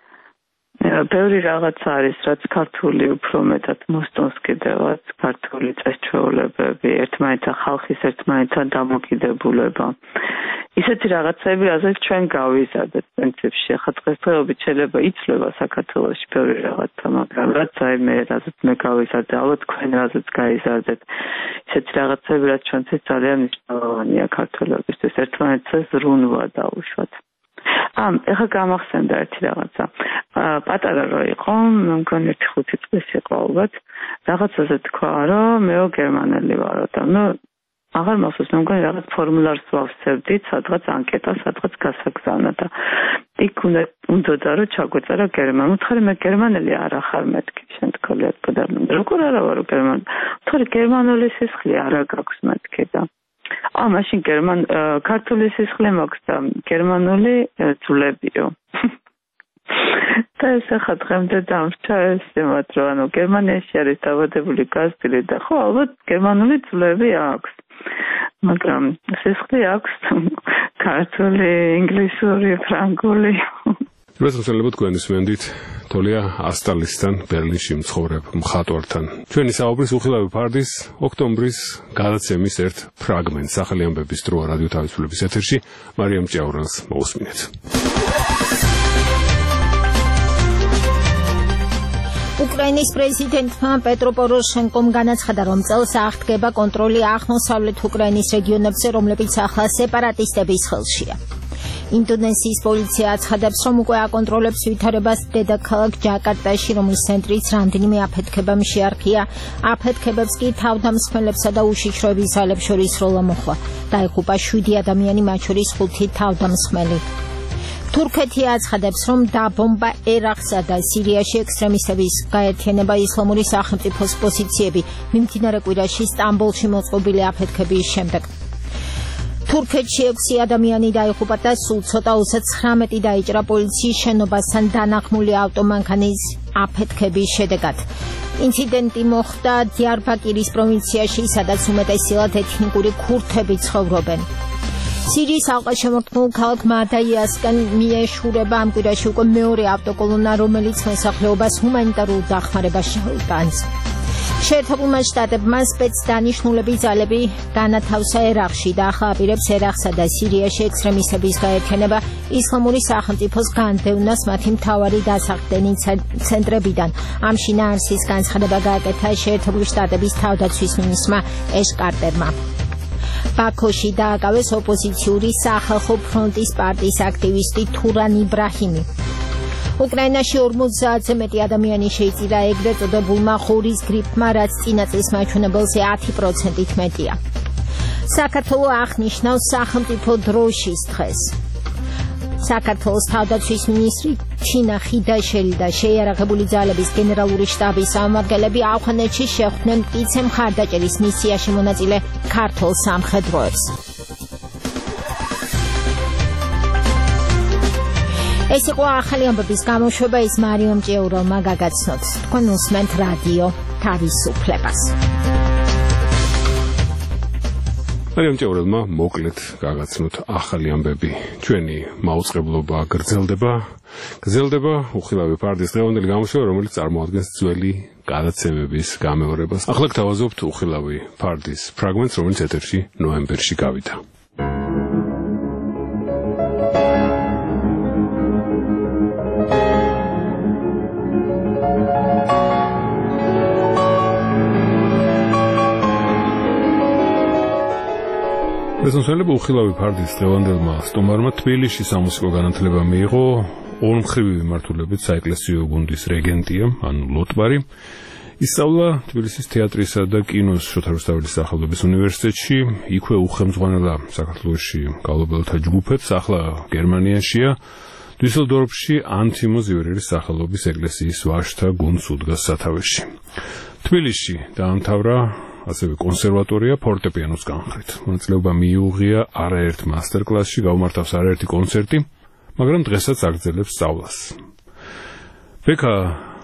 ბევრი რაღაც არის რაც ქართული უფრო მეტად მოსწონს კიდევაც ქართული წესჩვეულებები ერთმანეთთან ხალხის ერთმანეთთან დამოკიდებულება ისეთი რაღაცები ასეთ ჩვენ გავიზარდეთ პრინციპში ახლა დღესდღეობით შეიძლება იცვლება საქართველოში ბევრი რაღაცა მაგრამ რაც აი მე რაზეც მე გავიზარდე ალბათ თქვენ რაზეც გაიზარდეთ ისეთი რაღაცები რაც ჩვენთვის ძალიან მნიშვნელოვანია ქართველებისთვის ერთმანეთზე ზრუნვა დაუშვათ ეხლა გამახსენდა ერთი რაღაცა პატარა რო იყო მე მგონი 5 წლის იყო ალბათ რაღაცაზე თქვა რომ მეო გერმანელი ვარო და ნუ აღარ მახსოვს მე მგონი რაღაც ფორმულარს ვავსებდით სადღაც ანკეტა სადღაც გასაგზავნა და იქ უნდა რომ ჩაგვეწერა გერმანულ ხარი მე გერმანელი არ ახარ მეთქი შენ თქოლიათ და როგორ არა ვარო გერმანელი თქო გერმანული სისხლი არა გაქვს მეთქი და მაშინ ქართული სისხლი მაქვს და გერმანული ძვლებიო და ეს ახლა დღემდე დამრჩა ეს იმათ რომ ანუ გერმანიაში არის დაბადებული გაზრდილი და ხო ალბათ გერმანული ძვლები აქვს მაგრამ სისხლი აქვს ქართული ინგლისური ფრანგული როცა თქვენ ისმენდით თოლია ასტალისთან ბერლინში მცხოვრებ მხატვართან ჩვენი საუბრის უხილავი ფარდის ოქტომბრის გადაცემის ერთ ფრაგმენტს ახალი ამბების დრო რადიო თავისუფლების ეთერში მარიამ ჭიაურანს მოусმინეთ უკრაინის პრეზიდენტმა პეტრო პოროშენკომ განაცხადა, რომ წელს აღდგება კონტროლი აღმოსავლეთ უკრაინის რეგიონებზე, რომლებიც ახლა სეპარატისტების ხელშია. ინდონეზიის პოლიცია აცხადებს, რომ უკვე აკონტროლებს ვითარებას დედაქალაქ ჯაკარტაში, რომლის ცენტრიც რამდენიმე აფეთქებამ შეარყია. აფეთქებებს კი თავდამსხმელებსა და უშიშროების ძალებს შორის როლა მოხდა. დაიღუპა 7 ადამიანი, მათ შორის 5 თავდამსხმელი. თურქეთი აცხადებს, რომ დაბომბა ერაყსა და სირიაში ექსტრემისტების გაერთიანება ისლამური სახელმწიფოს პოზიციები მიმდინარე კვირაში სტამბოლში მოწყობილი აფეთქების შემდეგ. თურქეთში 6 ადამიანი დაიღუპა და სულ ცოტა 39 დაიჭრა პოლიციის შენობასთან დანახმული ავტომანქანის აფეთქების შედეგად. ინციდენტი მოხდა დიარბაკირის პროვინციაში, სადაც უმეტესად ეთნიკური ქურთები ცხოვრობენ. სირიის ალყაშემორტყმულ ქალაქ მადაიასკენ მიეშურება ამ კვირაში უკვე მეორე ავტოკოლონა, რომელიც მოსახლეობას ჰუმანიტარულ დახმარებას შეუტანს. შეერთებულმა შტატებმა სპეცდანიშნულების ძალები განათავსა ერაყში და ახლა აპირებს ერაყსა და სირიაში ექსტრემისტების გაერთიანება ისლამური სახელმწიფოს განდევნას მათი მთავარი დასახდენი ცენტრებიდან. ამ შინაარსის განცხადება გააკეთა შეერთებული შტატების თავდაცვის მინისტრმა ეშ კარტერმა. ბაქოში დააკავეს ოპოზიციური სახალხო ფრონტის პარტიის აქტივისტი თურან იბრაჰიმი. უკრაინაში 50-ზე მეტი ადამიანი შეიწირა ეგრეთ წოდებულმა ხურის გრიპმა, რაც წინა წლის მაჩვენებელზე 10%-ით მეტია. საქართველოს აღნიშნავს სახელმწიფო დროშის დღეს. საქართველოს თავდაცვის მინისტრი ჩინა ხიდაშელი და შეიარაღებული ძალების გენერალური შტაბის წარმომადგენლები ავღანეთში შეხვდნენ მტკიცე მხარდაჭერის მისიაში მონაწილე ქართულ სამხედროებს. ეს იყო ახალი ამბების გამოშვება, ის მარიამ ჭეურელმა გაგაცნოთ. თქვენ უსმენთ რადიო თავისუფლებას. მარიამ ჭეურელმა მოკლედ გაგაცნოთ ახალი ამბები. ჩვენი მაუწყებლობა გრძელდება უხილავი ფარდის დღევანდელი გამოშვება, რომელიც წარმოადგენს ძველი გადაცემების გამეორებას. ახლა გთავაზობთ უხილავი ფარდის ფრაგმენტს, რომელიც ეთერში ნოემბერში გავიდა. მეზონსელები უხილავი ფარდის დღევანდელმა სტუმარმა თბილისში სამუსიკო განათლება მიიღო ორმხრივი მიმართულებით საეკლესიო გუნდის რეგენტია, ანუ ლოტბარი. ისწავლა თბილისის თეატრისა და კინოს შოთა რუსთაველის სახელობის უნივერსიტეტში, იქვე უხელმძღვანელა საქართველოში გავლობელთა ჯგუფებს, ახლა გერმანიაშია. დუსელდორფში ანთიმო ზივერილის სახელობის ეკლესიის ვაჟთა გუნდს უდგას სათავეში. თბილისში დაამთავრა ასევე კონსერვატორია ფორტეპიანოს განხრით. მონაწილეობა მიუღია არაერთ მასტერკლასში, გაუმართავს არაერთი კონცერტი, მაგრამ დღესაც აგრძელებს სწავლას. ბექა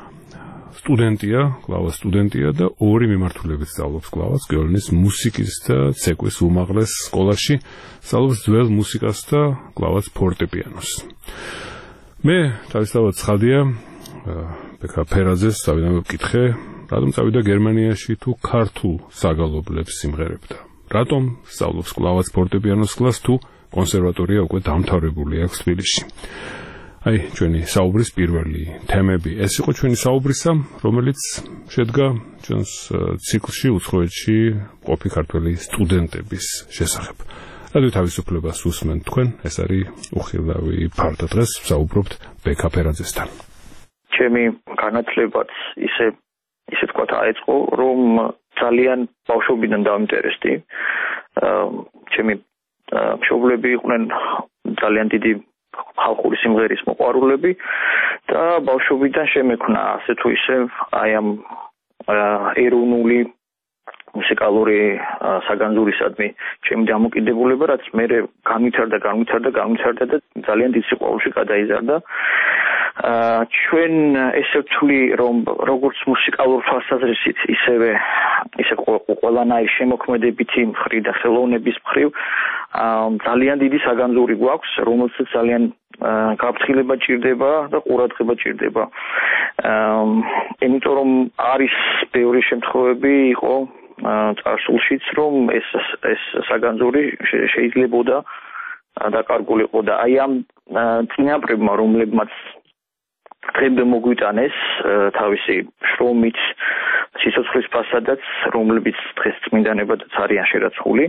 სტუდენტია და ორი მიმართულებით სწავლობს კლავას კიოლნის მუსიკის და ცეკვის უმაღლეს სკოლაში, სწავლობს ძველ მუსიკას და კლავას ფორტეპიანოს. მე თავისთავად ცხადია ბექა ფერაძეს დავიდანვე ვკითხე, რატომ წავიდა გერმანიაში თუ ქართულ საგალობლებს სიმღერებდა? რატომ სწავლობს კლავას ფორტეპიანოს კლასს თუ კონსერვატორია უკვე დამთავრებული აქვს თბილისში? აი, ჩვენი საუბრის პირველი თემები. ეს იყო ჩვენი საუბრისა, რომელიც შედგა ჩვენს ციკლში უცხოეთში მყოფი ქართველი სტუდენტების შესახებ. რადიო თავისუფლებას უსმენთ თქვენ, ეს არის უხილავი ფარდა. დღეს ვსაუბრობთ ბექა ფერაძესთან. ჩემი განათლებაც ისე თქვა დაიწყო, რომ ძალიან ბავშვობიდან დავინტერესდი. ჩემი მშობლები იყვნენ ძალიან დიდი ხალხური სიმღერის მოყვარულები და ბავშვობიდან შემექნა ასე თუ ისე აი ამ ეროვნული მუსიკალური საგანძურისადმი ჩემი დამოკიდებულება, რაც მე განვითარდა და ძალიან დიდ სიყვარულში გადაიზარდა. ჩვენ ესე ვთვლი, რომ როგორც მუსიკალურ თვალსაზრისით, ისე ყველანაირი შემოქმედებითი მხრივ და ხელოვნების მხრივ ძალიან დიდი საგანძური გვაქვს, რომელსაც ძალიან გაფრთხილება ჭირდება და ყურადღება ჭირდება. იმიტომ რომ არის ბევრი შემთხვევები იყო წარსულშიც, რომ ეს საგანძური შეიძლებოდა დაკარგულიყო და აი ამ წინაპრებმა, რომლებმაც დღემდე მოგვიტანეს თავისი შრომით, სიცოცხლის ფასადაც, რომლებიც დღეს წმინდანებადაც არიან შერაცხული.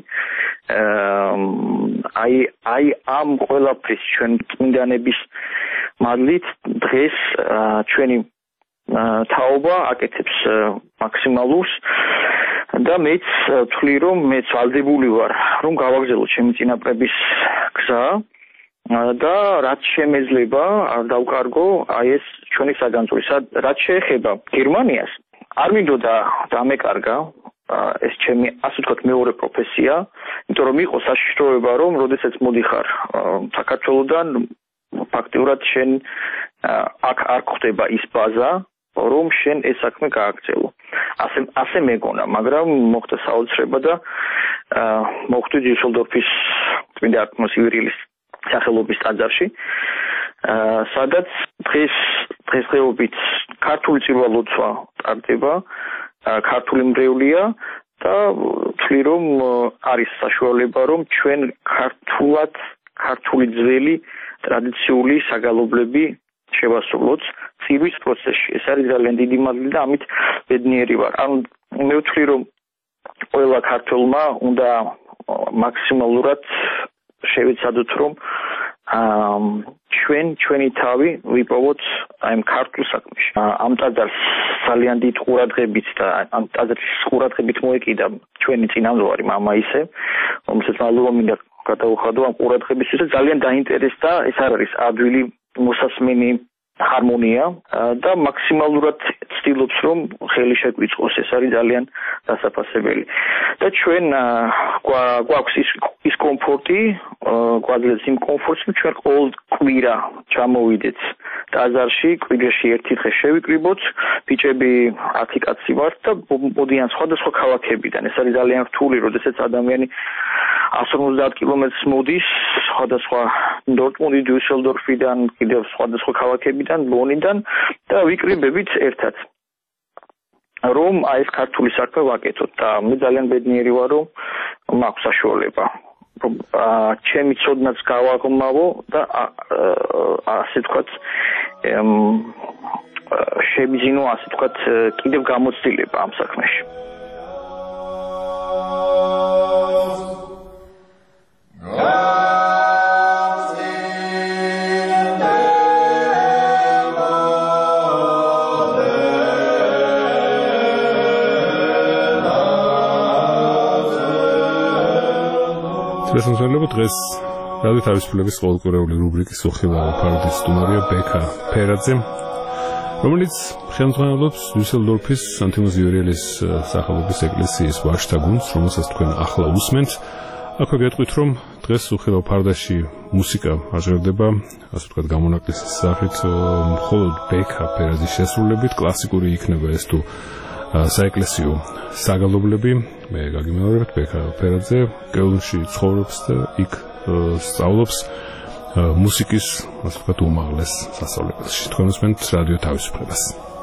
აი ამ ყველაფრის ჩვენ წმინდანების მადლით დღეს ჩვენი თაობა აკეთებს მაქსიმალურს და მეც ვთვლი, რომ მეც ვალდებული ვარ, რომ გავაგრძელო ჩემი წინაპრების გზა და რაც შემეძლება არ დავკარგო აი ეს ჩვენი საგანძური. რაც შეეხება გერმანიას, არ მინდოდა დამეკარგა ეს ჩემი ასე ვთქვათ მეორე პროფესია, იმიტომ რომ იყო საშიშროება, რომ როდესაც მოდიხარ საქართველოდან ფაქტიურად შენ აქ არ ხდება ის ბაზა, რომ შენ ეს საქმე გააგრძელო. ასე მეგონა, მაგრამ მოხდა საოცრება და მოხვდი დიუსელდორფის წმინდა არტემის ივერილის სახელობის ტაძარში, სადაც დღესდღეობით ქართული წირვა-ლოცვა ტარდება, ქართული მრევლია და ვთვლი, რომ არის საშუალება, რომ ჩვენ ქართული ძველი ტრადიციული საგალობლები შევასრულოთ წირვის პროცესში. ეს არის ძალიან დიდი მადლი და ამით ბედნიერი ვარ. ანუ მე ვთვლი, რომ ყველა ქართველმა უნდა მაქსიმალურად შევეცადოთ, რომ ჩვენი თავი ვიპოვოთ აი ამ ქართულ საქმეში. ამ ტაძარს ძალიან დიდ ყურადღებით და ამ ტაძრის ყურადღებით მოეკიდა ჩვენი წინამძღვარი მამა ისე, რომელსაც მადლობა მინდა გადაუხადო ამ ყურადღებისთვის და ძალიან დაინტერესდა. ეს არ არის ადვილი მოსასმენი ჰარმონია და მაქსიმალურად ცდილობს, რომ ხელი შეგვიწყოს. ეს არის ძალიან დასაფასებელი. და ჩვენ გვაქვს ის კომფორტი, გვაძლევს იმ კომფორტს, რომ ჩვენ ყოველ კვირა ჩამოვიდეთ ტაძარში, კვირაში ერთი დღე შევიკრიბოთ, ბიჭები 10 კაცი ვართ და მოდიან სხვადასხვა ქალაქებიდან. ეს არის ძალიან რთული, როდესაც ადამიანი 150 კილომეტრს მოდის, სხვადასხვა დორტმუნდი, დიუსელდორფიდან, კიდევ სხვადასხვა ქალაქებიდან, ბონიდან და ვიკრიბებით ერთად. რომ აი ეს ქართული საქმე ვაკეთოთ და მე ძალიან ბედნიერი ვარ, რომ მაქვს საშუალება. რომ ჩემი ცოდნაც გავაღმავო და ასე ვთქვათ შევიძინო, ასე ვთქვათ, კიდევ გამოცდილება ამ საქმეში. შესაძლებლობა დღეს რადიო თავისუფლების ყოველკვირეული რუბრიკის უხილავი ფარდის სტუმარია ბექა ფერაძე, რომელიც ხელმძღვანელობს დიუსელდორფის სანტიმოს ივერიელის სახელობის ეკლესიის ვაჟთა გუნდს, რომელსაც თქვენ ახლა უსმენთ. აქვე გეტყვით, რომ დღეს უხილავ ფარდაში მუსიკა აჟღერდება, ასე ვთქვათ, გამონაკლისის სახით, მხოლოდ ბექა ფერაძის შესრულებით. კლასიკური იქნება ეს თუ საეკლესიო საგალობლები. მე გაგიმეორებთ, ბექა ფერაძე კეულში ცხოვრობს და იქ სწავლობს მუსიკის, ასე ვთქვათ, უმაღლეს სასწავლებელში. თქვენ უსმენთ რადიო თავისუფლებას.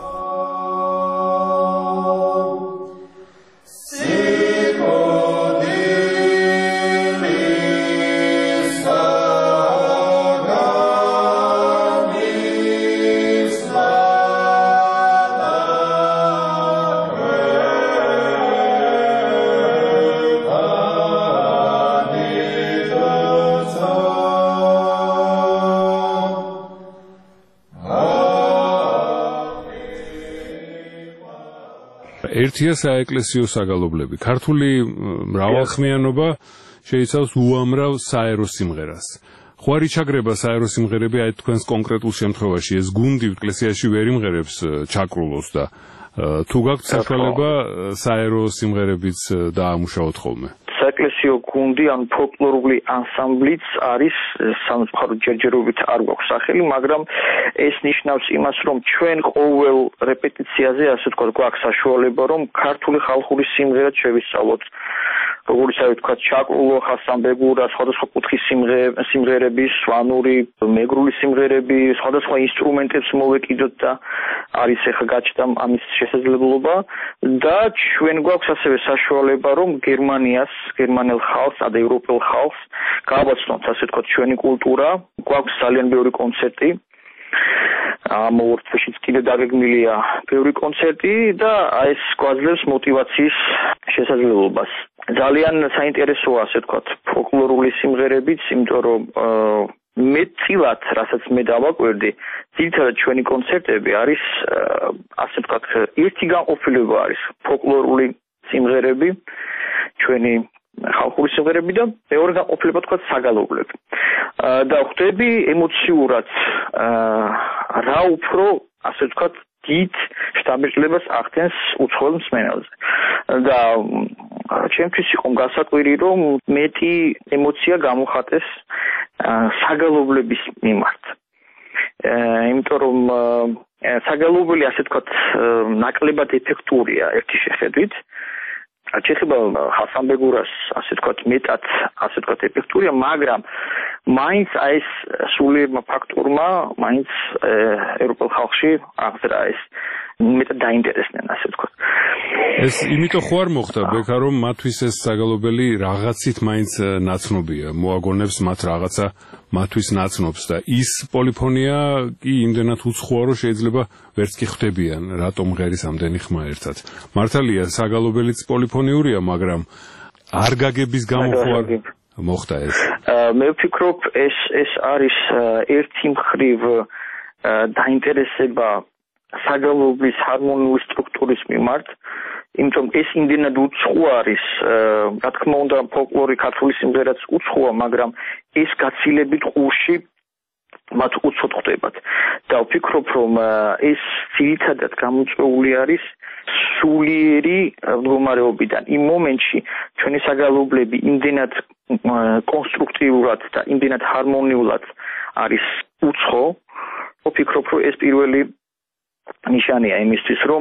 ერთია საეკლესიო საგალობლები. ქართული მრავალხმიანობა შეიცავს უამრავ საერო სიმღერას. ხო არ იჩაგრება საერო სიმღერები აი თქვენს კონკრეტულ შემთხვევაში ეს გუნდი ეკლესიაში ვერ იმღერებს ჩაკრულოს და თუ გაქვთ საშუალება საერო სიმღერებიც დაამუშავოთ ხოლმე. საეკლესიო გუნდი ან ფოლკლორული ანსამბლიც არის სამწუხაროდ ჯერჯერობით არ გვაქვს სახელი, მაგრამ ეს ნიშნავს იმას, რომ ჩვენ ყოველ რეპეტიციაზე, ასე ვთქვათ, გვაქვს საშუალება, რომ ქართული ხალხური სიმღერა შევისწავლოთ. როგორც აი ვთქვათ, ჩაკრულო, ხასამბეგურა, სხვადასხვა კუთხის სიმღერები, სვანური, მეგრული სიმღერები, სხვადასხვა ინსტრუმენტებს მოვეკიდოთ და არის ახლა გაჩნდა ამის შესაძლებლობა და ჩვენ გვაქვს ასევე საშუალება, რომ გერმანელ ხალხს, და ევროპელ ხალხს გავაცნოთ, ასე ვთქვათ, ჩვენი კულტურა. გვაქვს ძალიან ბევრი კონცერტი. ამ ორთვეშიც კიდე დაგეგმილია ბევრი კონცერტი და ეს გვაძლევს მოტივაციის შესაძლებლობას. ძალიან საინტერესოა, ასე ვთქვათ, ფოლკლორული სიმღერებიც, იმიტომ რომ მეტწილად, რასაც მე დავაკვირდი, ძირითადად ჩვენი კონცერტები არის, ასე ვთქვათ, ერთი განყოფილება არის ფოლკლორული სიმღერები, ჩვენი ხალხური სიმღერები და მეორე განყოფილება თქვათ საგალობლები. და ხვდები ემოციურად რა უფრო, ასე ვთქვათ, დიდ შთაბეჭდილებას ახდენს უცხოელ მსმენელზე. და ჩემთვის იყო განსაკვირი, რომ მეტი ემოცია გამოხატეს საგალობლების მიმართ. იმიტომ რომ საგალობელი, ასე ვთქვათ, ნაკლებად ეფექტურია ერთი შეხედვით. შეიძლება ხასანბეგურას, ასე ვთქვათ, მეტად, ასე ვთქვათ, ეფექტურია, მაგრამ მაინც ეს სულიერმა ფაქტორმა, მაინც ევროპელ ხალხში აღძრა ეს მეტად დაინტერესდნენ, ასე ვთქვათ. ეს იმიტომ ხო არ მოხდა, ბექა, რომ მათთვის ეს საგალობელი რაღაცით მაინც ნაცნობია, მოაგონებს მათ რაღაცა მათთვის ნაცნობს და ის პოლიფონია კი იმდენად უცხოა, რომ შეიძლება ვერც კი ხვდებიან, რატომ ღერის ამდენი ხმა ერთად. მართალია, საგალობელიც პოლიფონიურია, მაგრამ არ გაგების გამო ხო არ მოხდა ეს. მე ვფიქრობ, ეს არის ერთი მხრივ დაინტერესება საგალობლის ჰარმონიული სტრუქტურის მიმართ, იმიტომ ეს იმდენად უცხო არის, რა თქმა უნდა, ფოლკლორი ქართული სიმღერაც უცხოა, მაგრამ ეს გაცილებით ყურში მათ უცხოდ ხვდებათ. და ვფიქრობ, რომ ეს ძირითადად გამოწვეული არის სულიერი მდგომარეობიდან. იმ მომენტში ჩვენი საგალობლები იმდენად კონსტრუქტიულად და იმდენად ჰარმონიულად არის უცხო, ვფიქრობ, რომ ეს პირველი ნიშანია იმისთვის, რომ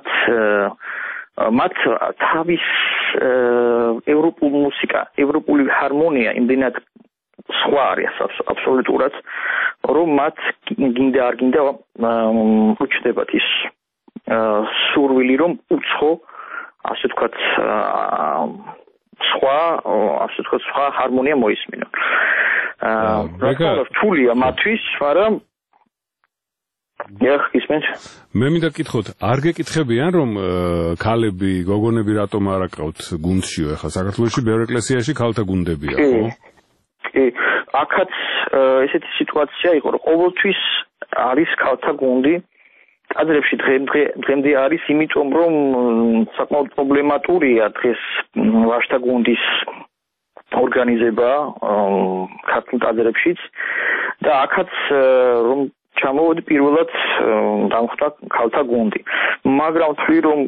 მათ თავის ევროპულ მუსიკა, ევროპული ჰარმონია იმდენად სხვა არის აბსოლუტურად, რომ მათ გინდა არ გინდა უჩნდებათ ის სურვილი, რომ უცხო, ასე ვთქვათ, სხვა ჰარმონია მოისმინონ. რთულია მათთვის, მაგრამ მე მინდა გკითხოთ, არ გეკითხებიან, რომ ქალები, გოგონები რატომ არ აკრავთ გუნდშიო? ეხლა საქართველოში ბევრ ეკლესიაში ქალთა გუნდებია, ხო? კი, აქაც ესეთი სიტუაცია იყო, რომ ყოველთვის არის ქალთა გუნდი. კადრებში დღემდე არის, იმიტომ რომ საკმაოდ პრობლემატურია დღეს ვაჟთა გუნდის ორგანიზება ქართულ კადრებშიც და აქაც რომ ჩამოვედი პირველად დამხვდა ქალთა გუნდი. მაგრამ ვთვლი, რომ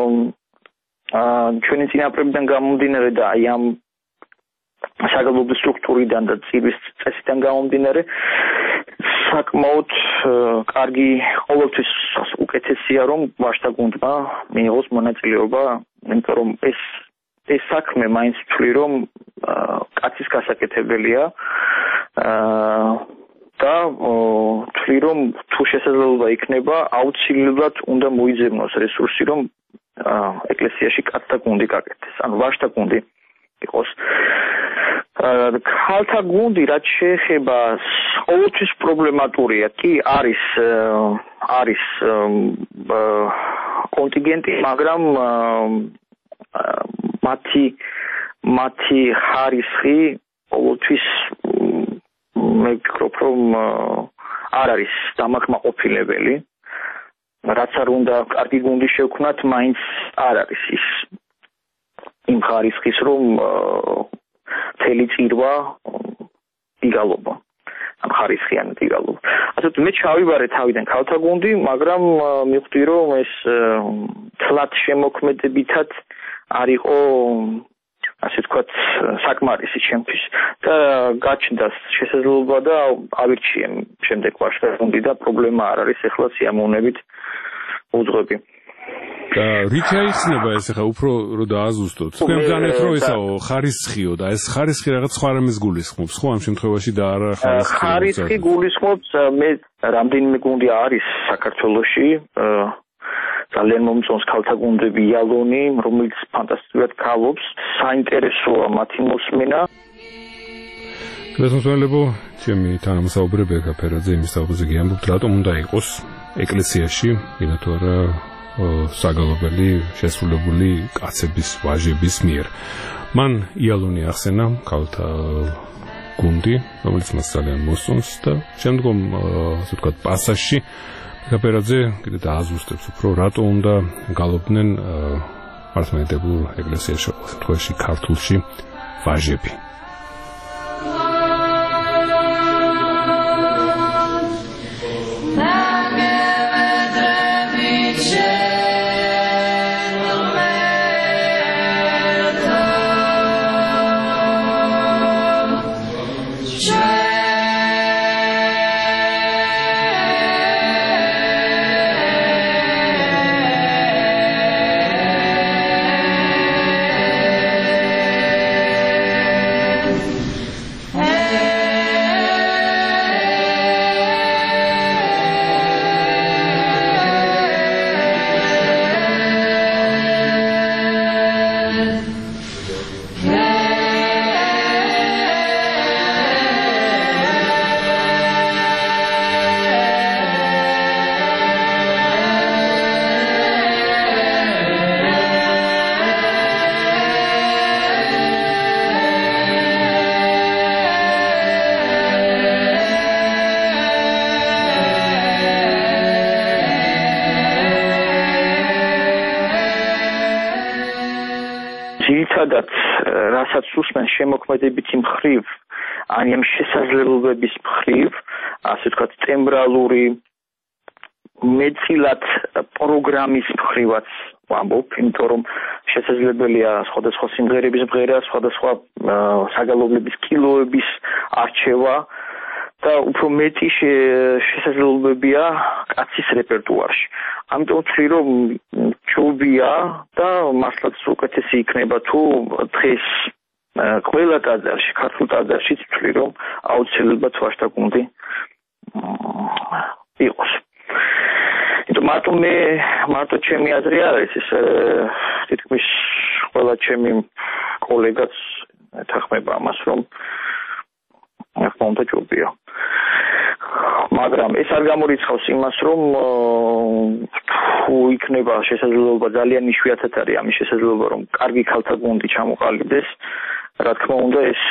ჩვენი წინაპრებიდან გამომდინარე და აი ამ საგალობლის სტრუქტურიდან და წირვის წესიდან გამომდინარე საკმაოდ კარგი, ყოველთვის უკეთესია, რომ ვაჟთა გუნდმა მიიღოს მონაწილეობა, იმიტომ რომ ეს საქმე მაინც ვთვლი, რომ კაცის გასაკეთებელია და ვთვლი, რომ თუ შესაძლებლობა იქნება, აუცილებლად უნდა მოიძებნოს რესურსი, რომ ეკლესიაში კაცთა გუნდი გაკეთდეს, ანუ ვაჟთა გუნდი იყოს. ქალთა გუნდი, რაც შეეხება, ყოველთვის პრობლემატურია. კი, არის კონტინგენტი, მაგრამ მათი ხარისხი ყოველთვის მე ვფიქრობ, რომ არ არის დამაკმაყოფილებელი. რაც არ უნდა კარგი გუნდი შევქმნათ, მაინც არ არის ის იმ ხარისხის, რომ მთელი წირვა იგალობა. ამ ხარისხიანი იგალობა. ასეთ მე ჩავიბარე თავიდან ქალთა გუნდი, მაგრამ მივხვდი, რომ ეს თლად შემოქმედებითად არ იყო, ასე ვთქვათ, საკმარისი ჩემთვის და გაჩნდა შესაძლებლობა და ავირჩიე შემდეგ ვაჟთა გუნდი და პრობლემა არ არის ეხლა სიამოვნებით უძღვები. და რით აიხსნება ეს ახლა უფრო რო დააზუსტოთ. თქვენ განეთ რომ ესაო ხარისხიო და ეს ხარისხი რაღაც სხვა რამეს გულისხმობს, ხო ამ შემთხვევაში და არა ხარისხი გულისხმობს, მე რამდენიმე გუნდი არის საქართველოში, ძალიან მომწონს ქალთა გუნდები იალონი, რომელიც ფანტასტიკურად ქალობს, საინტერესოა მათი მოსმენა. მესმწონელებო, ჩემი თანამსაუბრები ეკაფერაძე იმის თავზე გიამბობთ, რატომ უნდა იყოს ეკლესიაში, ვინათუ არა საგალობელი შესრულებული კაცების, ვაჟების მიერ. მან იალონი ახსენა ქალთა გუნდი, რომელიც მას ძალიან მოსწონს და შემდგომ, ასე ვთქვათ, პასაჟში ეკაფერაძე კიდე დააზუსტებს უფრო, რატომ უნდა გალობდნენ მართლმადიდებულ ეკლესიაში, შემთხვევაში ქართულში ვაჟები. რასაც უსმენ შემოქმედებითი მხრივ, ან ამ შესაძლებლობების მხრივ, ასე ვთქვათ, ტემბრალური მეწილად პროგრამის მხრივაც ვამბობ, იმიტომ რომ შესაძლებელია სხვადასხვა სიმღერების მღერა, სხვადასხვა საგალობლების კილოების არჩევა და უფრო მეტი შესაძლებლობებია კაცის რეპერტუარში. ამიტომ ვთვლი, რომ ჯობია და მართლაც უკეთესი იქნება თუ დღეს ყველა ტაძარში, ქართულ ტაძარშიც ვთვლი, რომ აუცილებლად ვაჟთა გუნდი იყოს. მარტო ჩემი აზრი არ არის, ეს თითქმის ყველა ჩემი კოლეგაც ეთანხმება ამას, რომ ახლა უნდა ჯობია. მაგრამ ეს არ გამორიცხავს იმას, რომ თუ იქნება შესაძლებლობა, ძალიან იშვიათად არის ამის შესაძლებლობა, რომ კარგი ქალთა გუნდი ჩამოყალიბდეს, რა თქმა უნდა ეს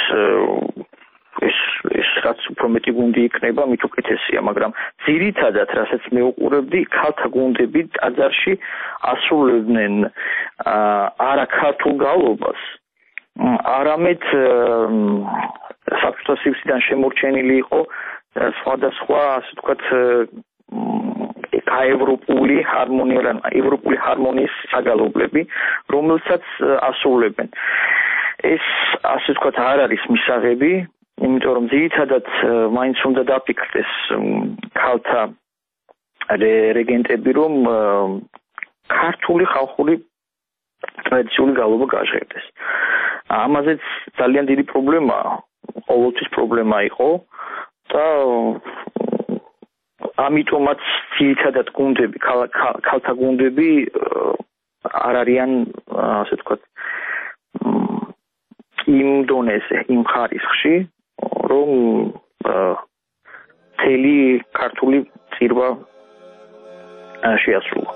რაც უფრო მეტი გუნდი იქნება, მით უკეთესია, მაგრამ ძირითადად, რასაც მე უყურებდი, ქალთა გუნდები ტაძარში ასრულებდნენ არა ქართულ გალობას, არამედ საბჭოთა სივრციდან შემორჩენილი იყო სხვადასხვა, ასე ვთქვათ, ევროპული ჰარმონიის საგალობლები, რომელსაც ასრულებენ. ეს, ასე ვთქვათ, არ არის მისაღები, იმიტომ რომ ძირითადად მაინც უნდა დაფიქრდეს ქალთა რეგენტები, რომ ქართული ხალხური ტრადიციული გალობა გაჟღერდეს. ამაზეც ძალიან დიდი პრობლემაა, ყოველთვის პრობლემა იყო და ამიტომაც ძირითადად გუნდები, ქალთა გუნდები არ არიან, ასე ვთქვათ, იმ დონეზე, იმ ხარისხში, რომ მთელი ქართული წირვა შეასრულა.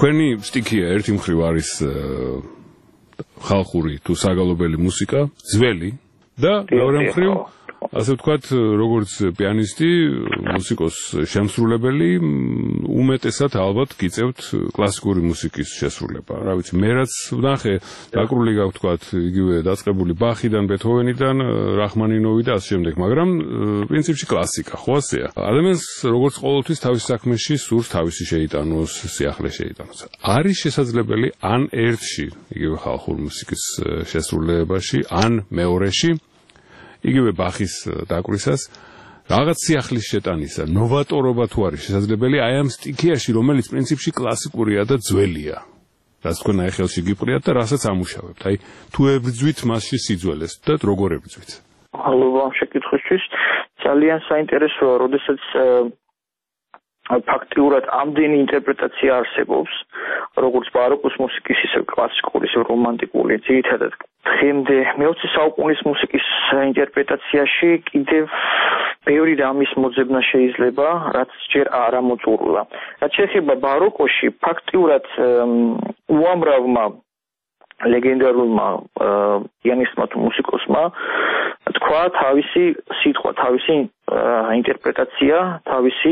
თქვენი სტიქია ერთი მხრივ არის ხალხური თუ საგალობელი მუსიკა, ძველი და მეორე მხრივ ასე ვთქვათ, როგორც პიანისტი, მუსიკოს შემსრულებელი, უმეტესად ალბათ გიწევთ კლასიკური მუსიკის შესრულება. რა ვიცი, მე რაც ვნახე, დაკრული გაქვთ, ვთქვათ, იგივე დაწყებული ბახიდან, ბეთჰოვენიდან, რაჰმანინოვი და ასე შემდეგ, მაგრამ პრინციპში კლასიკა, ხო ასეა? ადამიანს როგორც ყოველთვის თავის საქმეში სურს თავისი შეიტანოს, სიახლე შეიტანოს. არის შესაძლებელი ან ერთში, იგივე ხალხური მუსიკის შესრულებაში, ან მეორეში იგივე ბახის დაკვრისას რაღაც სიახლის შეტანისა, ნოვატორობა თუ არის შესაძლებელი აი ამ სტიქიაში, რომელიც პრინციპში კლასიკურია და ძველია. რაც თქვენ აი ხელში გიპყრიათ და რასაც ამუშავებთ. აი თუ ებრძვით მასში სიძველეს და როგორ ებრძვით? მადლობა ამ შეკითხვისთვის. ძალიან საინტერესოა, როდესაც ფაქტიურად ამდენი ინტერპრეტაცია არსებობს, როგორც ბაროკოს მუსიკის, ისე კლასიკური, ისე რომანტიკული, ძირითადად დღემდე მე-20 საუკუნის მუსიკის ინტერპრეტაციაში კიდევ ბევრი რამის მოძებნა შეიძლება, რაც ჯერ არ ამოწურულა. რაც შეეხება ბაროკოში, ფაქტიურად უამრავმა ლეგენდარულმა პიანისტმა თუ მუსიკოსმა თქვა თავისი სიტყვა, თავისი ინტერპრეტაცია, თავისი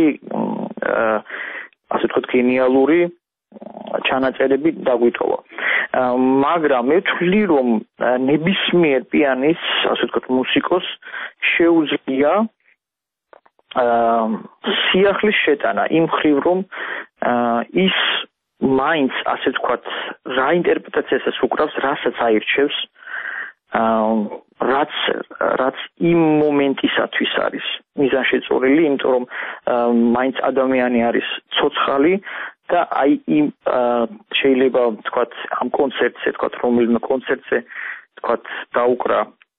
ასე ვთქვათ გენიალური ჩანაწერები დაგვიტოვა. მაგრამ მე ვთვლი, რომ ნებისმიერ პიანისტს, ასე ვთქვათ მუსიკოს შეუძლია სიახლის შეტანა იმ მხრივ, რომ ის მაინც ასე ვთქვათ რა ინტერპრეტაციასაც უკრავს, რასაც აირჩევს, რაც იმ მომენტისათვის არის მიზანშეწორილი, იმიტომ რომ მაინც ადამიანი არის ცოცხალი და აი იმ შეიძლება ვთქვათ ამ კონცერტზე, ვთქვათ რომელიმე კონცერტზე ვთქვათ დაუკრა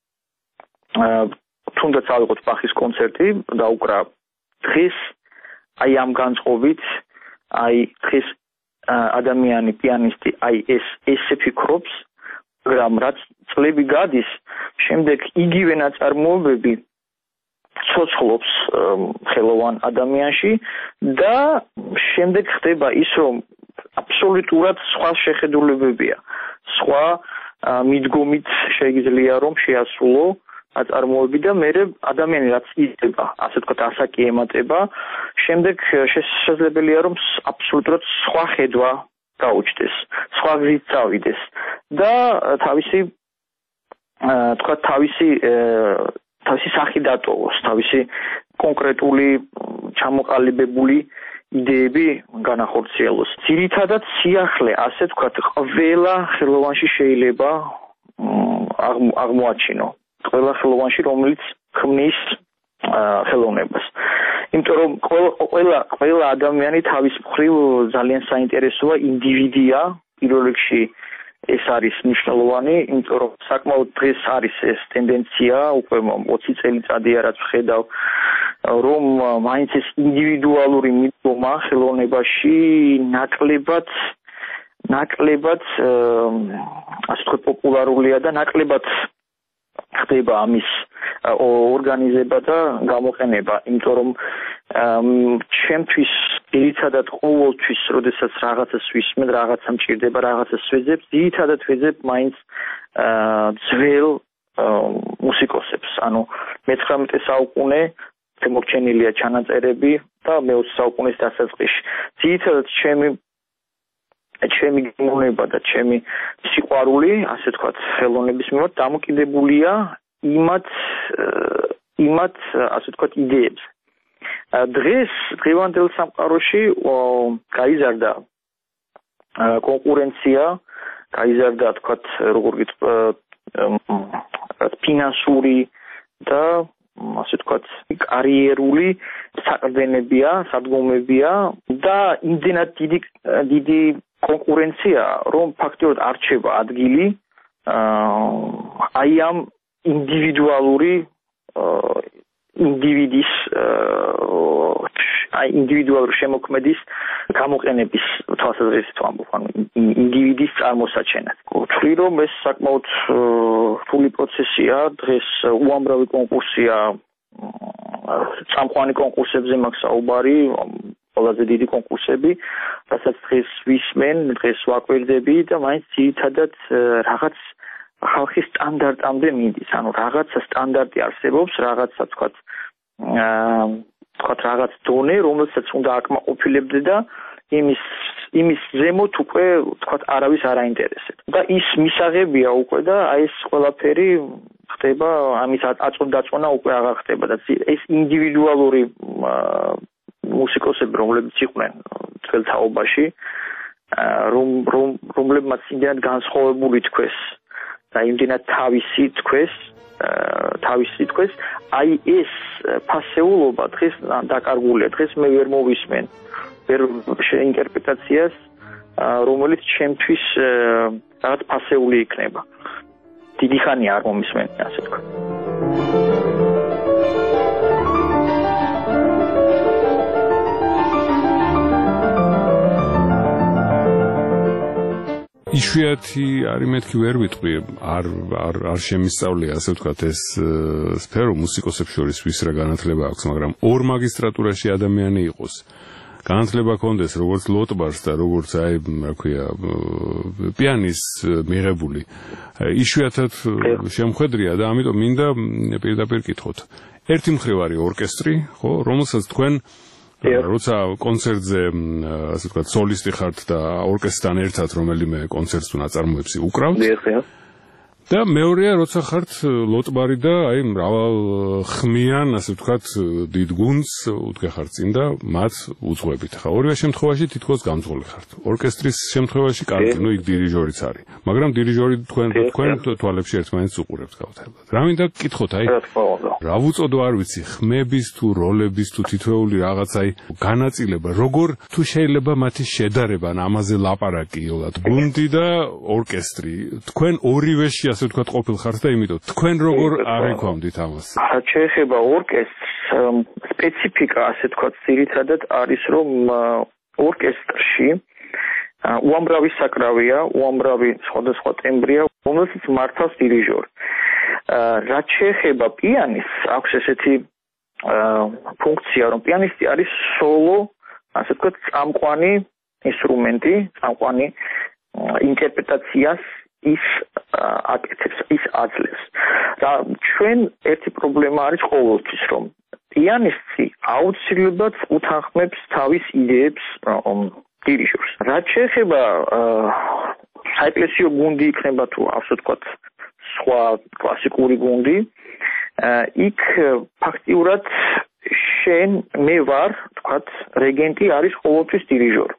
თუნდაც ავიღოთ ბახის კონცერტი, დაუკრა დღეს აი ამ განწყობით, აი დღეს ადამიანი პიანისტი აი ესე ფიქრობს, მაგრამ რაც წლები გადის, შემდეგ იგივე ნაწარმოებები ცოცხლობს ხელოვან ადამიანში და შემდეგ ხდება ის, რომ აბსოლუტურად სხვა შეხედულებებია, სხვა მიდგომით შეიძლება რომ შეასრულო ნაწარმოები და მე ადამიანი რაც იზრდება, ასე ვთქვათ, ასაკი ემატება, შემდეგ შესაძლებელია რომ აბსოლუტურად სხვა ხედვა გაუჩნდეს, სხვა გზით წავიდეს და თავისი თქვათ თავისი სახი დატოვოს, თავისი კონკრეტული ჩამოყალიბებული იდეები განახორციელოს. ძირითადად სიახლე, ასე ვთქვათ, ყველა ხელოვანში შეიძლება აღმოაჩინო. ყველა ხელოვანში, რომელიც ქმნის ხელოვნებას. იმიტომ რომ ყველა ადამიანი თავის მხრივ ძალიან საინტერესოა ინდივიდია, პირველ რიგში ეს არის მნიშვნელოვანი, იმიტომ რომ საკმაოდ დღეს არის ეს ტენდენცია, უკვე 20 წელიწადია რაც ვხედავ, რომ მაინც ეს ინდივიდუალური მიდგომა ხელოვნებაში ნაკლებად ასე ვთქვათ პოპულარულია და ნაკლებად ხდება ამის ორგანიზება და გამოყენება, იმიტომ რომ ჩემთვის ძირითადად ყოველთვის, როდესაც რაღაცას ვისმენ, რაღაცა მჭირდება, რაღაცას ვეძებ, ძირითადად ვეძებ მაინც ძველ მუსიკოსებს. ანუ მე-19 საუკუნე შემორჩენილია ჩანაწერები და მე-20 საუკუნის დასაწყისში. ძირითადად ჩემი გმონება და ჩემი სიყვარული, ასე ვთქვათ, ხელოვნების მიმართ დამოკიდებულია იმათ ასე ვთქვათ იდეებზე. დღევანდელ სამყაროში გაიზარდა კონკურენცია, გაიზარდა თქვათ როგორ გითხრათ ფინანსური და ასე ვთქვათ კარიერული საყრდენებია, სადგომებია და იმდენად დიდი კონკურენცია, რომ ფაქტობრივად არ რჩება ადგილი აი ამ ინდივიდუალური ინდივიდის ინდივიდუალური შემოქმედის გამოყენების თვალსაზრისით ვამბობ, ანუ ინდივიდის წარმოსაჩენად. ვთვლი, რომ ეს საკმაოდ რთული პროცესია, დღეს უამრავი კონკურსია, წამყვანი კონკურსებზე მაქვს საუბარი, ყველაზე დიდი კონკურსები, რასაც დღეს ვისმენ, დღეს ვაკვირდები და მაინც ძირითადად რაღაც ხალხის სტანდარტამდე მიდის, ანუ რაღაცა სტანდარტი არსებობს, რაღაცა თქვათ რაღაც დონე, რომელსაც უნდა აკმაყოფილებდე და იმის ზემოთ უკვე თქვათ არავის არ აინტერესებს. და ის მისაღებია უკვე და აი ეს ყველაფერი ხდება, ამის აწონდაწონა უკვე აღარ ხდება და ეს ინდივიდუალური მუსიკოსები, რომლებიც იყვნენ ძველ თაობაში, რომლებმაც იმდენად განსხვავებული თქვეს და იმდენად თავისი თქვეს, აი ეს ფასეულობა დღეს დაკარგულია, დღეს მე ვერ მოვისმენ ვერ შეინტერპრეტაციას, რომელიც ჩემთვის რაღაც ფასეული იქნება. დიდი ხანია არ მომისმენ, ასე თქვა. იშვიათი არის მეთქი ვერ ვიტყვი, არ შემისწავლია, ასე ვთქვათ, ეს სფერო მუსიკოსებს შორის ვის რა განათლება აქვს, მაგრამ ორ მაგისტრატურაში ადამიანი იყოს. განათლება ჰქონდეს როგორც ლოტბარს და როგორც აი, რა ქვია, პიანის მიღებული. იშვიათად შემხედრია და ამიტომ მინდა პირდაპირ კითხოთ. ერთი მხრივ არის ორკესტრი, ხო, რომელსაც თქვენ როცა კონცერტზე, ასე ვთქვათ, სოლისტი ხართ და ორკესტრთან ერთად რომელიმე კონცერტს თუ ნაწარმოებს უკრავთ. და მეორეა, როცა ხართ ლოტბარი და აი მრავალ ხმიან, ასე ვთქვათ, დიდ გუნდს უდგეხართ წინ და მათ უძღვებით. ხა ორივე შემთხვევაში თითქოს გამძღოლი ხართ. ორკესტრის შემთხვევაში კარგი, იქ დირიჟორიც არის. მაგრამ დირიჟორი თქვენ თვალებში ერთმანეთს უყურებთ გაუთავებად. რა მინდა გკითხოთ, აი რა ვუწოდო არ ვიცი, ხმების თუ როლების თუ თითოეული რაღაც აი განაწილება, როგორ თუ შეიძლება მათი შედარება, ამაზე ლაპარაკი იოლად. გუნდი და ორკესტრი, თქვენ ორივეში ასე ვთქვათ ყოფილ ხართ და იმიტომ თქვენ როგორ აღიქვამდით ამას? რაც შეეხება ორკესტრს, სპეციფიკა ასე ვთქვათ ძირითადად არის, რომ ორკესტრში უამრავი საკრავია, უამრავი სხვადასხვა ტემბრია, რომელსაც მართავს დირიჟორი. რაც შეეხება პიანის, აქვს ესეთი ფუნქცია, რომ პიანისტი არის სოლო, ასე ვთქვათ, წამყვანი ინსტრუმენტი, წამყვანი ინტერპრეტაციას ის აკეთებს, ის აძლევს. და ჩვენ ერთი პრობლემა არის ყოველთვის, რომ პიანისტი აუცილებლად უთანხმებს თავის იდეებს დირიჟორს. რაც შეეხება საეკლესიო გუნდი იქნება თუ ასე ვთქვათ, სხვა კლასიკური გუნდი, იქ ფაქტიურად მე ვარ, ვთქვათ, რეგენტი არის ყოველთვის დირიჟორი.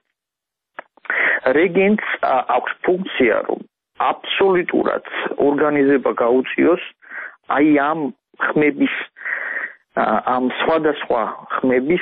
რეგენტს აქვს ფუნქცია, რომ აბსოლუტურად ორგანიზება გაუწიოს აი ამ ხმების, ამ სხვადასხვა ხმების,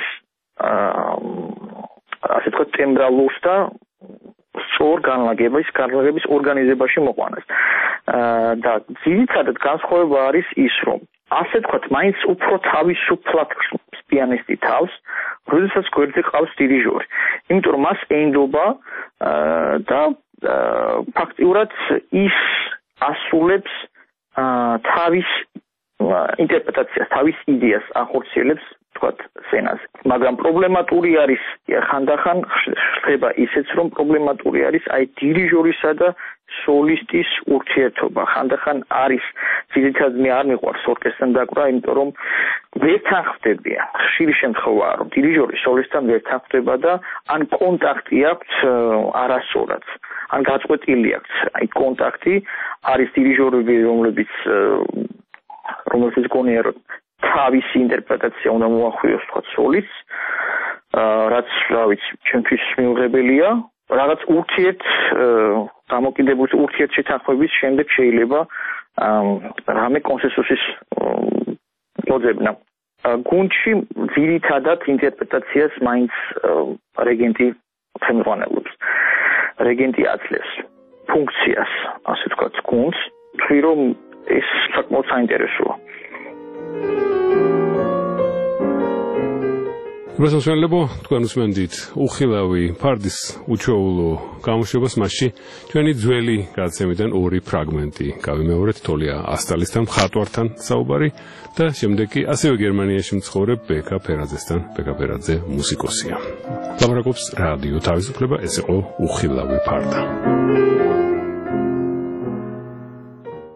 ასე ვთქვათ, ტემბრალურს და სწორ განლაგების ორგანიზებაში მოყვანას. და ძირითადად განსხვავება არის ის, რომ ასე ვთქვათ, მაინც უფრო თავისუფლად პიანისტი თავს, როდესაც გვერდზე ყავს დირიჟორი. იმიტომ რომ მას ენდობა და ფაქტიურად ის ასრულებს თავის ინტერპრეტაციას, თავის იდეას ახორციელებს, ვთქვათ, სცენაზე. მაგრამ პრობლემატური არის ხანდახან ხდება ისეც, რომ პრობლემატური არის აი დირიჟორისა და სოლისტის ურთიერთობა. ხანდახან არის, ძირითადად მე არ მიყვარს ორკესტრთან დაკვრა, იმიტომ რომ ვერთან ხვდებიან. ხშირი შემთხვევაა, რომ დირიჟორი სოლისტთან ვერთან ხვდება და ან კონტაქტი აქვს არასწორად. ან გაწყვეტილი აქვს აი კონტაქტი, არის დირიჟორები, რომელსაც გონია, რომ თავისი ინტერპრეტაცია უნდა მოახვიოს თქვათ სოლისტს, რაც რა ვიცი, ჩვენთვის მიუღებელია, რაღაც დამოკიდებული ურთიერთშეთანხმების შემდეგ შეიძლება რამე კონსენსუსის მოძებნა. გუნდში ძირითადად ინტერპრეტაციას მაინც რეგენტი ხელმძღვანელობს. რეგენტი აძლევს ფუნქციას, ასე ვთქვათ, გუნდს, თქვი რომ ეს საკმაოდ საინტერესოა. მოსმენლებო, თქვენ უსმენთ უხილავი ფარდის უჩვეულო გამოშვებას, მასში ჩვენი ძველი გადაცემიდან ორი ფრაგმენტი გავიმეორეთ. თოლია ასტალისთან, მხატვართან საუბარი და შემდეგ კი ასევე გერმანიაში მცხოვრებ ბეკა ფერაძესთან. ბეკა ფერაძე მუსიკოსია. ლაპარაკობს რადიო თავისუფლება, ეს იყო უხილავი ფარდა.